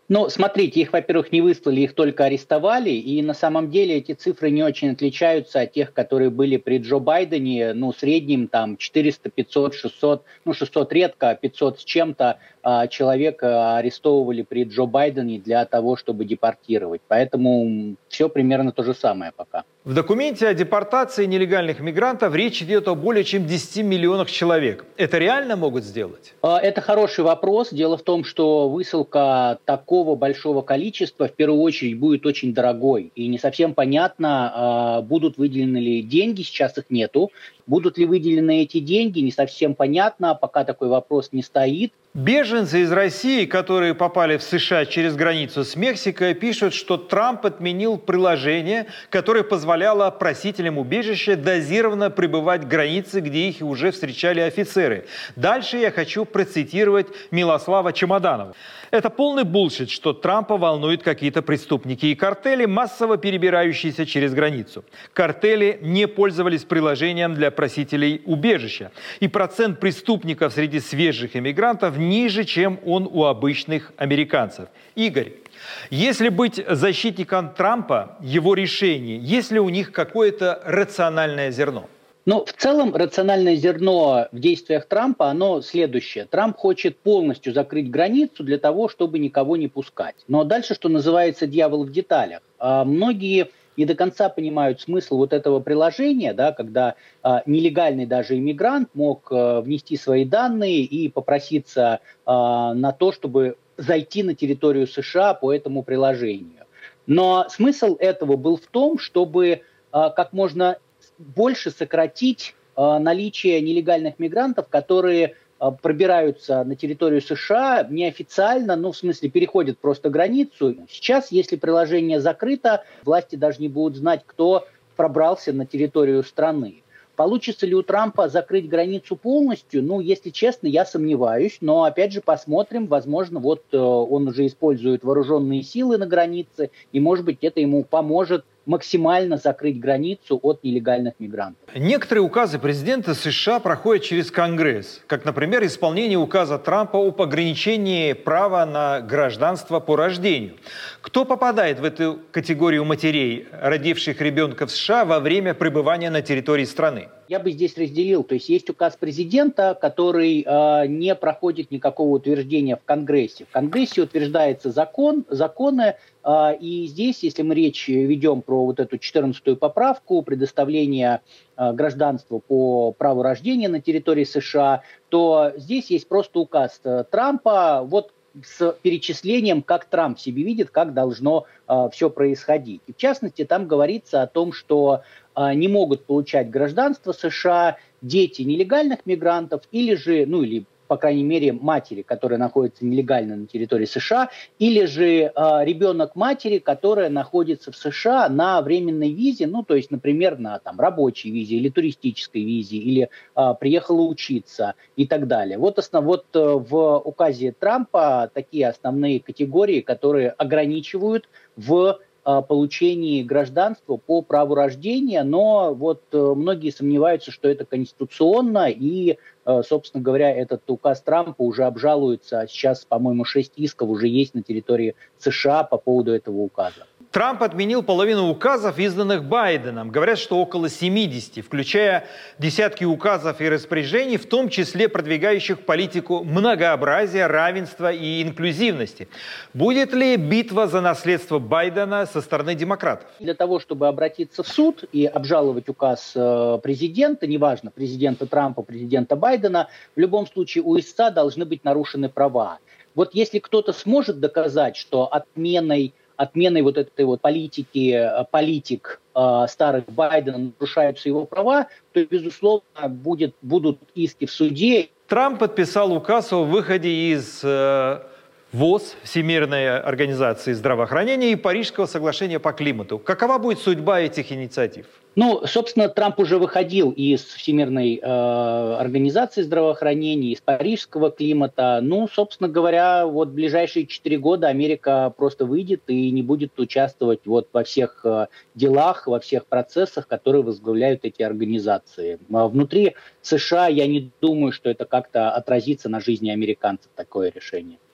Speaker 2: Ну, смотрите, их, во-первых, не выслали, их только арестовали, и на самом деле эти цифры не очень отличаются от тех, которые были при Джо Байдене, ну, в среднем там четыреста, пятьсот, шестьсот, ну, шестьсот редко, пятьсот с чем-то а, человек арестовывали при Джо Байдене для того, чтобы депортировать. Поэтому все примерно то же самое пока.
Speaker 1: В документе о депортации нелегальных мигрантов речь идет о более чем десяти миллионах человек. Это реально могут сделать?
Speaker 2: Это хороший вопрос. Дело в том, что высылка такого большого количества в первую очередь будет очень дорогой. И не совсем понятно, будут выделены ли деньги, сейчас их нету. Будут ли выделены эти деньги, не совсем понятно, пока такой вопрос не стоит.
Speaker 1: Беженцы из России, которые попали в США через границу с Мексикой, пишут, что Трамп отменил приложение, которое позволяло просителям убежища дозированно прибывать к границе, где их уже встречали офицеры. Дальше я хочу процитировать Милослава Чемоданова. Это полный булшит, что Трампа волнуют какие-то преступники и картели, массово перебирающиеся через границу. Картели не пользовались приложением для просителей убежища. И процент преступников среди свежих иммигрантов ниже, чем он у обычных американцев. Игорь, если быть защитником Трампа, его решений, есть ли у них какое-то рациональное зерно?
Speaker 2: Ну, в целом, рациональное зерно в действиях Трампа, оно следующее. Трамп хочет полностью закрыть границу для того, чтобы никого не пускать. Но дальше, что называется, дьявол в деталях. А многие не до конца понимают смысл вот этого приложения, да, когда а, нелегальный даже иммигрант мог а, внести свои данные и попроситься а, на то, чтобы зайти на территорию США по этому приложению. Но смысл этого был в том, чтобы а, как можно больше сократить а, наличие нелегальных мигрантов, которые а, пробираются на территорию США неофициально, ну, в смысле, переходят просто границу. Сейчас, если приложение закрыто, власти даже не будут знать, кто пробрался на территорию страны. Получится ли у Трампа закрыть границу полностью? Ну, если честно, я сомневаюсь. Но, опять же, посмотрим. Возможно, вот э, он уже использует вооруженные силы на границе, и, может быть, это ему поможет максимально закрыть границу от нелегальных мигрантов.
Speaker 1: Некоторые указы президента США проходят через Конгресс, как, например, исполнение указа Трампа об ограничении права на гражданство по рождению. Кто попадает в эту категорию матерей, родивших ребенка в США во время пребывания на территории страны?
Speaker 2: Я бы здесь разделил. То есть есть указ президента, который э, не проходит никакого утверждения в Конгрессе. В Конгрессе утверждается закон, законы, э, и здесь, если мы речь ведем про вот эту четырнадцатую поправку, предоставление э, гражданства по праву рождения на территории США, то здесь есть просто указ Трампа, вот с перечислением, как Трамп себе видит, как должно э, все происходить. И в частности, там говорится о том, что э, не могут получать гражданство США дети нелегальных мигрантов или же, ну или, по крайней мере, матери, которые находятся нелегально на территории США, или же э, ребенок матери, которая находится в США на временной визе, ну, то есть, например, на там, рабочей визе или туристической визе, или э, приехала учиться и так далее. Вот, основ, вот э, в указе Трампа такие основные категории, которые ограничивают в получении гражданства по праву рождения, но вот многие сомневаются, что это конституционно, и, собственно говоря, этот указ Трампа уже обжалуется. Сейчас, по-моему, шесть исков уже есть на территории США по поводу этого указа.
Speaker 1: Трамп отменил половину указов, изданных Байденом. Говорят, что около семидесяти, включая десятки указов и распоряжений, в том числе продвигающих политику многообразия, равенства и инклюзивности. Будет ли битва за наследство Байдена со стороны демократов?
Speaker 2: Для того, чтобы обратиться в суд и обжаловать указ президента, неважно, президента Трампа, президента Байдена, в любом случае у истца должны быть нарушены права. Вот если кто-то сможет доказать, что отменой отменой вот этой вот политики, политик э, старых Байдена нарушаются его права, то, безусловно, будет, будут иски в суде.
Speaker 1: Трамп подписал указ о выходе из э, ВОЗ, Всемирной организации здравоохранения, и Парижского соглашения по климату. Какова будет судьба этих инициатив?
Speaker 2: Ну, собственно, Трамп уже выходил из Всемирной э, организации здравоохранения, из Парижского климата. Ну, собственно говоря, вот в ближайшие четыре года Америка просто выйдет и не будет участвовать вот во всех э, делах, во всех процессах, которые возглавляют эти организации. А внутри США я не думаю, что это как-то отразится на жизни американцев, такое решение.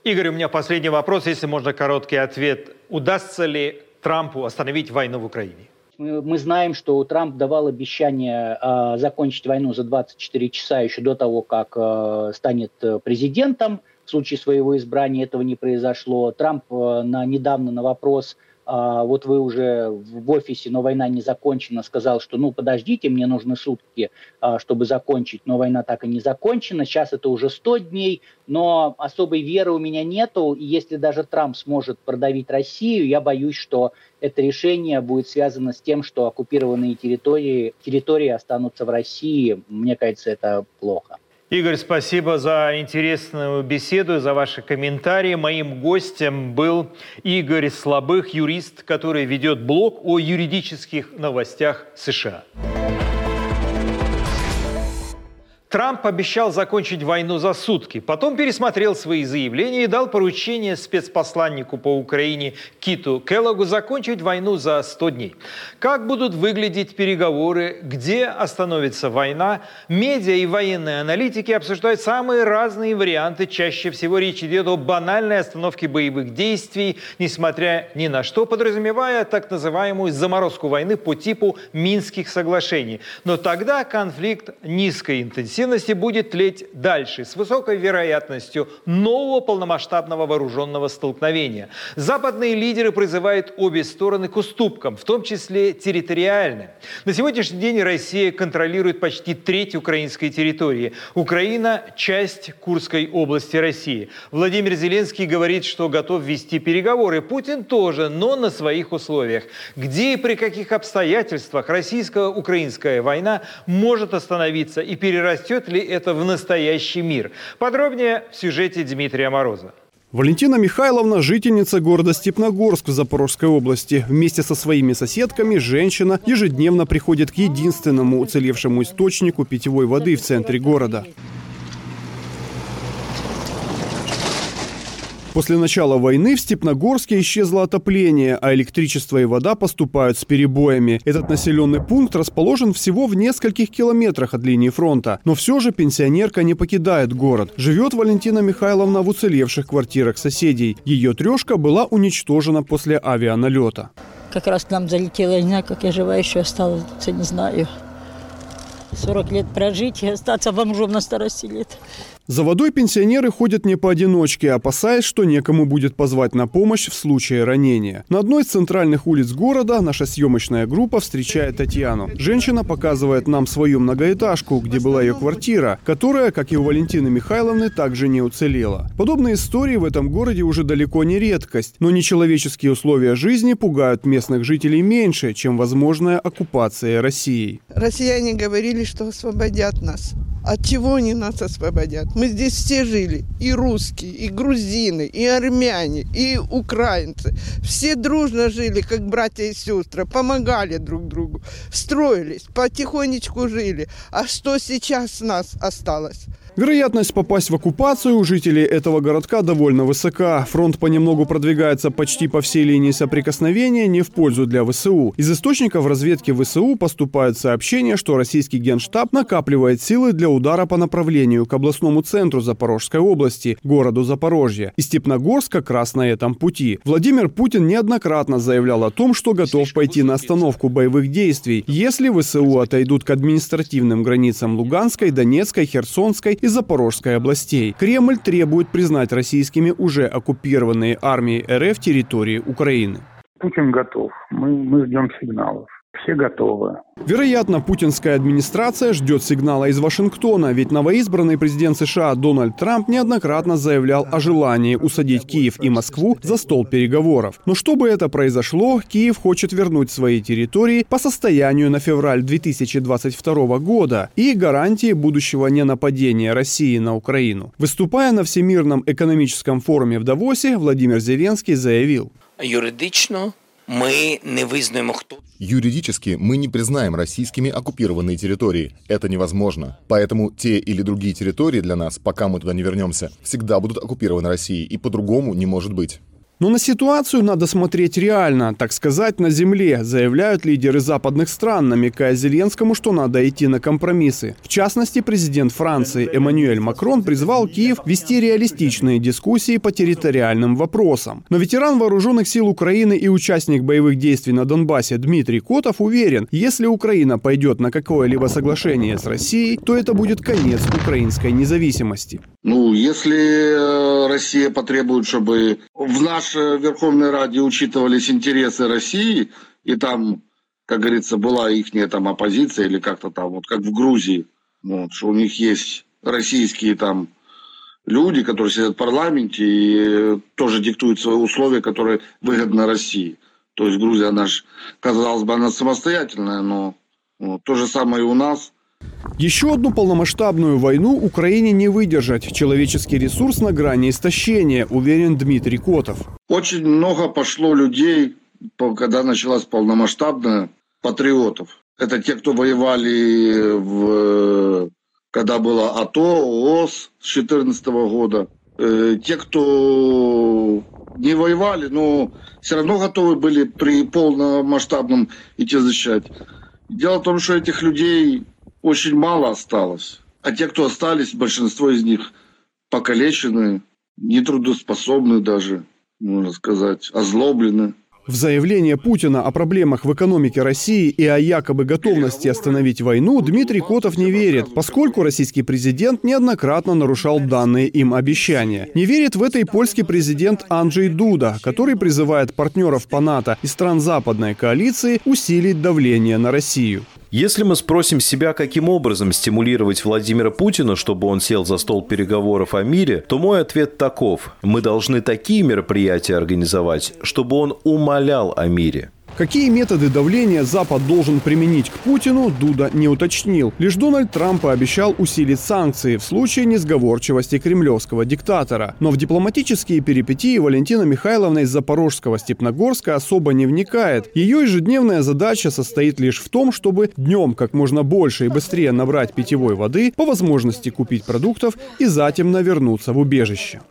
Speaker 1: Игорь, у меня последний вопрос, если можно короткий ответ. Удастся ли Трампу остановить войну в Украине?
Speaker 2: Мы, мы знаем, что Трамп давал обещание э, закончить войну за двадцать четыре часа еще до того, как э, станет президентом. В случае своего избрания этого не произошло. Трамп э, на, недавно на вопрос, э, вот вы уже в офисе, но война не закончена, сказал, что ну подождите, мне нужны сутки, э, чтобы закончить, но война так и не закончена. Сейчас это уже сто дней, но особой веры у меня нету. И если даже Трамп сможет продавить Россию, я боюсь, что это решение будет связано с тем, что оккупированные территории, территории останутся в России. Мне кажется, это плохо.
Speaker 1: Игорь, спасибо за интересную беседу, за ваши комментарии. Моим гостем был Игорь Слабых, юрист, который ведет блог о юридических новостях США. Трамп обещал закончить войну за сутки, потом пересмотрел свои заявления и дал поручение спецпосланнику по Украине Киту Келлогу закончить войну за сто дней. Как будут выглядеть переговоры, где остановится война, медиа и военные аналитики обсуждают самые разные варианты. Чаще всего речь идет о банальной остановке боевых действий, несмотря ни на что, подразумевая так называемую заморозку войны по типу Минских соглашений. Но тогда конфликт низкой интенсивности будет тлеть дальше с высокой вероятностью нового полномасштабного вооруженного столкновения. Западные лидеры призывают обе стороны к уступкам, в том числе территориально. На сегодняшний день Россия контролирует почти треть украинской территории. Украина – часть Курской области России. Владимир Зеленский говорит, что готов вести переговоры. Путин тоже, но на своих условиях. Где и при каких обстоятельствах российско-украинская война может остановиться и перерастет ли это в настоящий мир? Подробнее в сюжете Дмитрия Мороза.
Speaker 18: Валентина Михайловна – жительница города Степногорск в Запорожской области. Вместе со своими соседками женщина ежедневно приходит к единственному уцелевшему источнику питьевой воды в центре города. После начала войны в Степногорске исчезло отопление, а электричество и вода поступают с перебоями. Этот населенный пункт расположен всего в нескольких километрах от линии фронта. Но все же пенсионерка не покидает город. Живет Валентина Михайловна в уцелевших квартирах соседей. Ее трешка была уничтожена после авианалета.
Speaker 3: Как раз к нам залетела, я не знаю, как я жива еще осталась, не знаю. сорок лет прожить и остаться бомжом на старости лет.
Speaker 18: За водой пенсионеры ходят не поодиночке, опасаясь, что некому будет позвать на помощь в случае ранения. На одной из центральных улиц города наша съемочная группа встречает Татьяну. Женщина показывает нам свою многоэтажку, где была ее квартира, которая, как и у Валентины Михайловны, также не уцелела. Подобные истории в этом городе уже далеко не редкость, но нечеловеческие условия жизни пугают местных жителей меньше, чем возможная оккупация Россией.
Speaker 22: Россияне говорили, что освободят нас. От чего они нас освободят? Мы здесь все жили. И русские, и грузины, и армяне, и украинцы. Все дружно жили, как братья и сестры. Помогали друг другу. Строились, потихонечку жили. А что сейчас с нас осталось?
Speaker 18: Вероятность попасть в оккупацию у жителей этого городка довольно высока. Фронт понемногу продвигается почти по всей линии соприкосновения, не в пользу для ВСУ. Из источников разведки ВСУ поступают сообщения, что российский генштаб накапливает силы для удара по направлению к областному центру Запорожской области, городу Запорожье. И Степногорск как раз на этом пути. Владимир Путин неоднократно заявлял о том, что готов пойти на остановку боевых действий, если ВСУ отойдут к административным границам Луганской, Донецкой, Херсонской и Запорожской областей. Кремль требует признать российскими уже оккупированные армией РФ территории Украины.
Speaker 23: Путин готов. Мы, мы ждем сигналов. Все готовы.
Speaker 18: Вероятно, путинская администрация ждет сигнала из Вашингтона, ведь новоизбранный президент США Дональд Трамп неоднократно заявлял о желании усадить Киев и Москву за стол переговоров. Но чтобы это произошло, Киев хочет вернуть свои территории по состоянию на февраль две тысячи двадцать второго года и гарантии будущего ненападения России на Украину. Выступая на Всемирном экономическом форуме в Давосе, Владимир Зеленский заявил:
Speaker 24: «Юридично мы не визнаем, кто...»
Speaker 19: Юридически мы не признаем российскими оккупированные территории. Это невозможно. Поэтому те или другие территории для нас, пока мы туда не вернемся, всегда будут оккупированы Россией, и по-другому не может быть.
Speaker 18: Но на ситуацию надо смотреть реально, так сказать, на земле, заявляют лидеры западных стран, намекая Зеленскому, что надо идти на компромиссы. В частности, президент Франции Эммануэль Макрон призвал Киев вести реалистичные дискуссии по территориальным вопросам. Но ветеран вооруженных сил Украины и участник боевых действий на Донбассе Дмитрий Котов уверен, если Украина пойдет на какое-либо соглашение с Россией, то это будет конец украинской независимости.
Speaker 4: Ну, если Россия потребует, чтобы в нашей Верховной Раде учитывались интересы России, и там, как говорится, была ихняя там оппозиция или как-то там, вот как в Грузии, вот, что у них есть российские там люди, которые сидят в парламенте и тоже диктуют свои условия, которые выгодны России. То есть Грузия, она же, казалось бы, она самостоятельная, но вот, то же самое и у нас.
Speaker 18: Еще одну полномасштабную войну Украине не выдержать. Человеческий ресурс на грани истощения, уверен Дмитрий Котов.
Speaker 4: Очень много пошло людей, когда началась полномасштабная, патриотов. Это те, кто воевали, в, когда было АТО, ООС с две тысячи четырнадцатого года. Те, кто не воевали, но все равно готовы были при полномасштабном идти защищать. Дело в том, что этих людей очень мало осталось. А те, кто остались, большинство из них покалечены, нетрудоспособны даже, можно сказать, озлоблены.
Speaker 18: В заявление Путина о проблемах в экономике России и о якобы готовности остановить войну Дмитрий Котов не верит, поскольку российский президент неоднократно нарушал данные им обещания. Не верит в это и польский президент Анджей Дуда, который призывает партнеров по НАТО и стран западной коалиции усилить давление на Россию.
Speaker 17: Если мы спросим себя, каким образом стимулировать Владимира Путина, чтобы он сел за стол переговоров о мире, то мой ответ таков. Мы должны такие мероприятия организовать, чтобы он умолял о мире.
Speaker 18: Какие методы давления Запад должен применить к Путину, Дуда не уточнил. Лишь Дональд Трамп пообещал усилить санкции в случае несговорчивости кремлевского диктатора. Но в дипломатические перипетии Валентина Михайловна из Запорожского Степногорска особо не вникает. Ее ежедневная задача состоит лишь в том, чтобы днем как можно больше и быстрее набрать питьевой воды, по возможности купить продуктов и затем вернуться в убежище.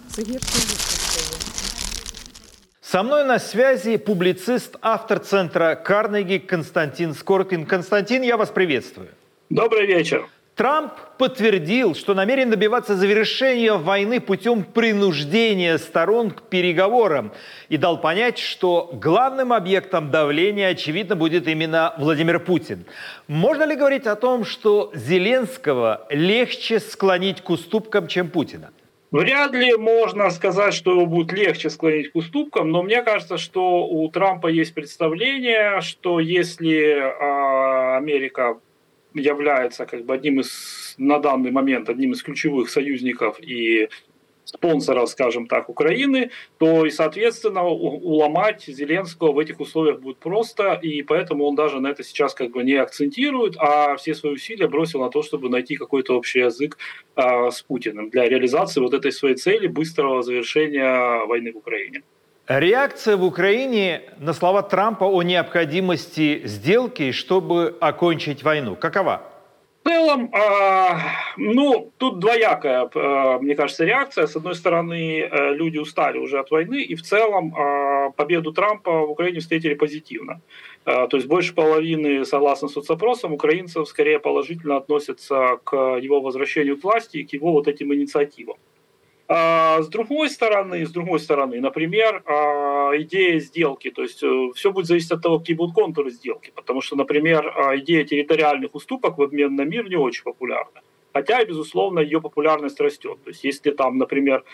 Speaker 1: Со мной на связи публицист, автор центра Карнеги Константин Скоркин. Константин, я вас приветствую.
Speaker 5: Добрый вечер.
Speaker 1: Трамп подтвердил, что намерен добиваться завершения войны путем принуждения сторон к переговорам и дал понять, что главным объектом давления, очевидно, будет именно Владимир Путин. Можно ли говорить о том, что Зеленского легче склонить к уступкам, чем Путина?
Speaker 5: Вряд ли можно сказать, что его будет легче склонить к уступкам, но мне кажется, что у Трампа есть представление, что если э, Америка является как бы одним из, на данный момент, одним из ключевых союзников и спонсоров, скажем так, Украины, то и, соответственно, уломать Зеленского в этих условиях будет просто, и поэтому он даже на это сейчас как бы не акцентирует, а все свои усилия бросил на то, чтобы найти какой-то общий язык э, с Путиным для реализации вот этой своей цели быстрого завершения войны в Украине.
Speaker 1: Реакция в Украине на слова Трампа о необходимости сделки, чтобы окончить войну, какова?
Speaker 5: В целом, э, ну, тут двоякая, э, мне кажется, реакция. С одной стороны, э, люди устали уже от войны, и в целом э, победу Трампа в Украине встретили позитивно. Э, то есть больше половины, согласно соцопросам, украинцев скорее положительно относятся к его возвращению к власти и к его вот этим инициативам. С другой стороны, с другой стороны, например, идея сделки, то есть все будет зависеть от того, какие будут контуры сделки, потому что, например, идея территориальных уступок в обмен на мир не очень популярна, хотя, безусловно, ее популярность растет. То есть если там, например,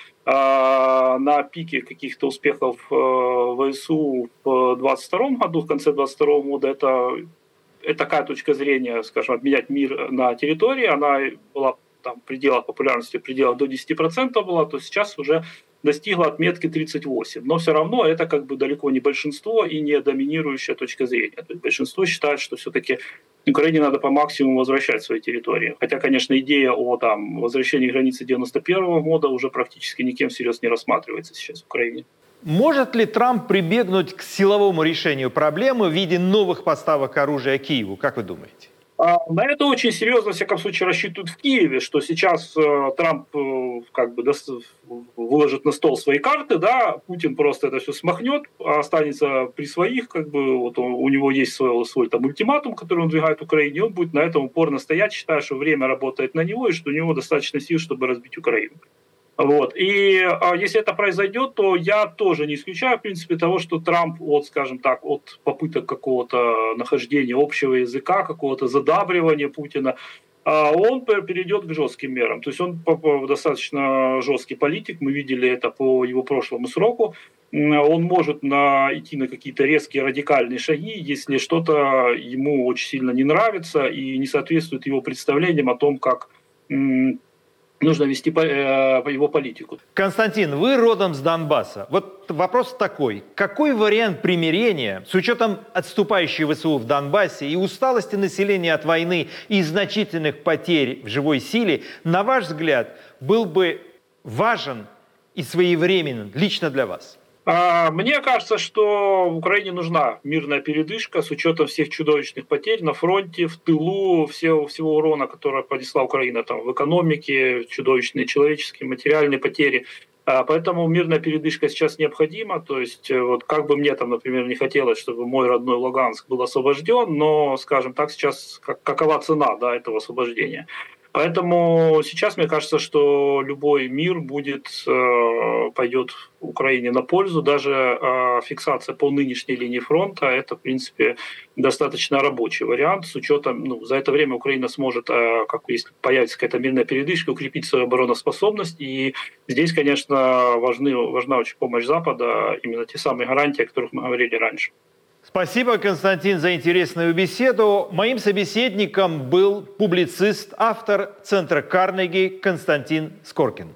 Speaker 5: на пике каких-то успехов ВСУ в двадцать втором году, в конце двадцать второго года, это, это такая точка зрения, скажем, обменять мир на территории, она была там в пределах популярности, в пределах до десяти процентов была, то сейчас уже достигла отметки тридцать восемь. Но все равно это как бы далеко не большинство и не доминирующая точка зрения. То есть большинство считает, что все-таки Украине надо по максимуму возвращать свои территории. Хотя, конечно, идея о там, возвращении границы девяносто первого года уже практически никем всерьез не рассматривается сейчас в Украине.
Speaker 1: Может ли Трамп прибегнуть к силовому решению проблемы в виде новых поставок оружия Киеву? Как вы думаете?
Speaker 5: На это очень серьезно, во всяком случае, рассчитывают в Киеве, что сейчас э, Трамп э, как бы даст, выложит на стол свои карты, да, Путин просто это все смахнет, останется при своих, как бы, вот он, у него есть свой, свой там ультиматум, который он двигает Украине, и он будет на этом упорно стоять, считая, что время работает на него, и что у него достаточно сил, чтобы разбить Украину. Вот. И а, если это произойдет, то я тоже не исключаю, в принципе, того, что Трамп, от, скажем так, от попыток какого-то нахождения общего языка, какого-то задабривания Путина, а, он перейдет к жестким мерам. То есть он достаточно жесткий политик, мы видели это по его прошлому сроку. Он может на, идти на какие-то резкие радикальные шаги, если что-то ему очень сильно не нравится и не соответствует его представлениям о том, как нужно вести по, э, по его политику.
Speaker 1: Константин, вы родом с Донбасса. Вот вопрос такой. Какой вариант примирения, с учетом отступающей ВСУ в Донбассе и усталости населения от войны и значительных потерь в живой силе, на ваш взгляд, был бы важен и своевременен лично для вас?
Speaker 5: Мне кажется, что в Украине нужна мирная передышка с учетом всех чудовищных потерь на фронте, в тылу, всего, всего урона, который понесла Украина там, в экономике, чудовищные человеческие, материальные потери. Поэтому мирная передышка сейчас необходима. То есть, вот как бы мне там, например, не хотелось, чтобы мой родной Луганск был освобожден, но, скажем так, сейчас как, какова цена, да, этого освобождения. Поэтому сейчас мне кажется, что любой мир будет, э, пойдет Украине на пользу. Даже э, фиксация по нынешней линии фронта – это, в принципе, достаточно рабочий вариант. С учетом, ну, за это время Украина сможет, э, как если появится какая-то мирная передышка, укрепить свою обороноспособность. И здесь, конечно, важны, важна очень помощь Запада, именно те самые гарантии, о которых мы говорили раньше.
Speaker 1: Спасибо, Константин, за интересную беседу. Моим собеседником был публицист, автор Центра Карнеги Константин Скоркин.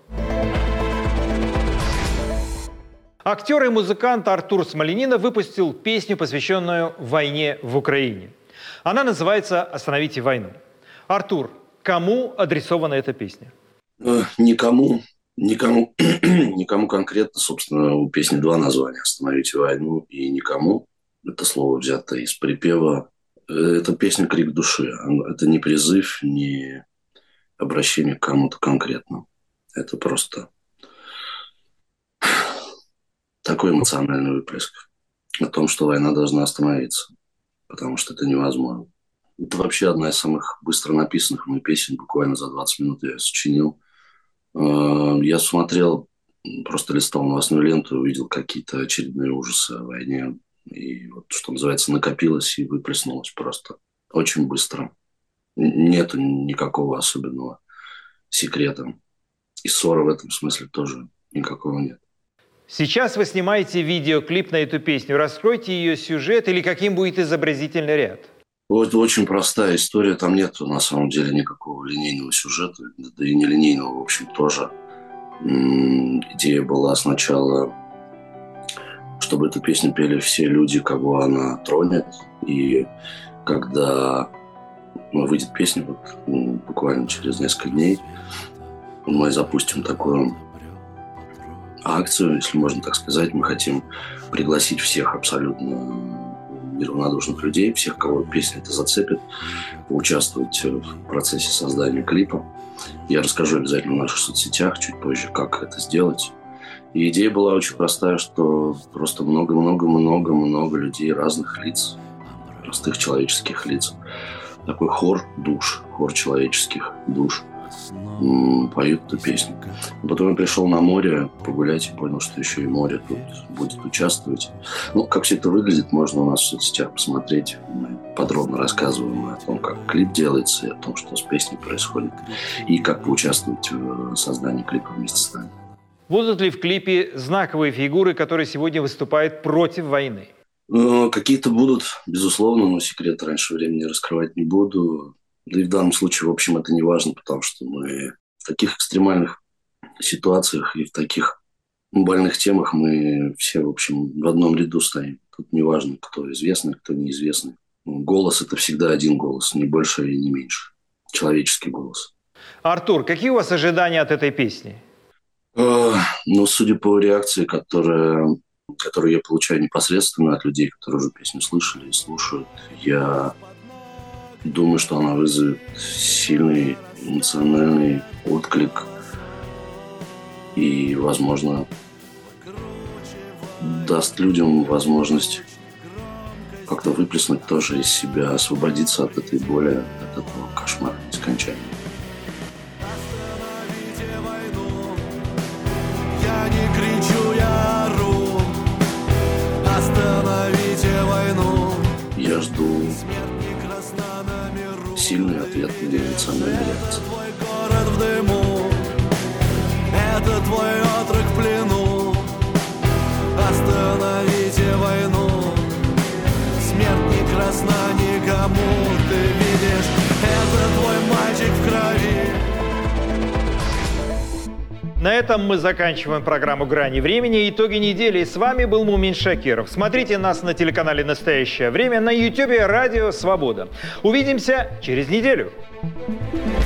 Speaker 1: Актер и музыкант Артур Смольянинов выпустил песню, посвященную войне в Украине. Она называется «Остановите войну». Артур, кому адресована эта песня?
Speaker 6: Никому. Никому, никому конкретно. Собственно, у песни два названия: «Остановите войну» и «Никому». Это слово взято из припева. Это песня «Крик души». Это не призыв, не обращение к кому-то конкретно. Это просто такой эмоциональный выплеск о том, что война должна остановиться, потому что это невозможно. Это вообще одна из самых быстро написанных моих песен. Буквально за двадцать минут я ее сочинил. Я смотрел, просто листал новостную ленту, увидел какие-то очередные ужасы о войне. И вот, что называется, накопилось и выплеснулось просто очень быстро. Нету никакого особенного секрета. И ссоры в этом смысле тоже никакого нет.
Speaker 1: Сейчас вы снимаете видеоклип на эту песню. Раскройте ее сюжет или каким будет изобразительный ряд?
Speaker 6: Вот очень простая история. Там нет на самом деле никакого линейного сюжета. Да и нелинейного, в общем, тоже. Идея была сначала, чтобы эту песню пели все люди, кого она тронет. И когда выйдет песня, вот, ну, буквально через несколько дней, мы запустим такую акцию, если можно так сказать. Мы хотим пригласить всех абсолютно неравнодушных людей, всех, кого песня это зацепит, поучаствовать в процессе создания клипа. Я расскажу обязательно в наших соцсетях чуть позже, как это сделать. И идея была очень простая, что просто много-много-много-много людей разных лиц, простых человеческих лиц. Такой хор душ, хор человеческих душ м- поют эту песню. Потом я пришел на море погулять и понял, что еще и море тут будет участвовать. Ну, как все это выглядит, можно у нас в соцсетях посмотреть. Мы подробно рассказываем о том, как клип делается, и о том, что с песней происходит, и как поучаствовать в создании клипа вместе с нами.
Speaker 1: Будут ли в клипе знаковые фигуры, которые сегодня выступают против войны?
Speaker 6: Какие-то будут, безусловно, но секрет раньше времени раскрывать не буду. Да и в данном случае, в общем, это не важно, потому что мы в таких экстремальных ситуациях и в таких больных темах мы все, в общем, в одном ряду стоим. Тут не важно, кто известный, кто неизвестный. Голос – это всегда один голос, не больше и не меньше. Человеческий голос.
Speaker 1: Артур, какие у вас ожидания от этой песни?
Speaker 6: Ну, судя по реакции, которая, которую я получаю непосредственно от людей, которые уже песню слышали и слушают, я Думаю, что она вызовет сильный эмоциональный отклик и, возможно, даст людям возможность как-то выплеснуть тоже из себя, освободиться от этой боли, от этого кошмара нескончаемого.
Speaker 8: Я не кричу, я ору. Остановите войну.
Speaker 6: Я жду сильный ответный эмоциональный реакции.
Speaker 8: Город в дыму. Это твой отрок в плену. Остановите войну. Смерть не красна никому. Ты видишь, это твой мальчик в крови.
Speaker 1: На этом мы заканчиваем программу «Грани времени». Итоги недели. И с вами был Мумин Шакиров. Смотрите нас на телеканале «Настоящее время», на ютубе «Радио Свобода». Увидимся через неделю.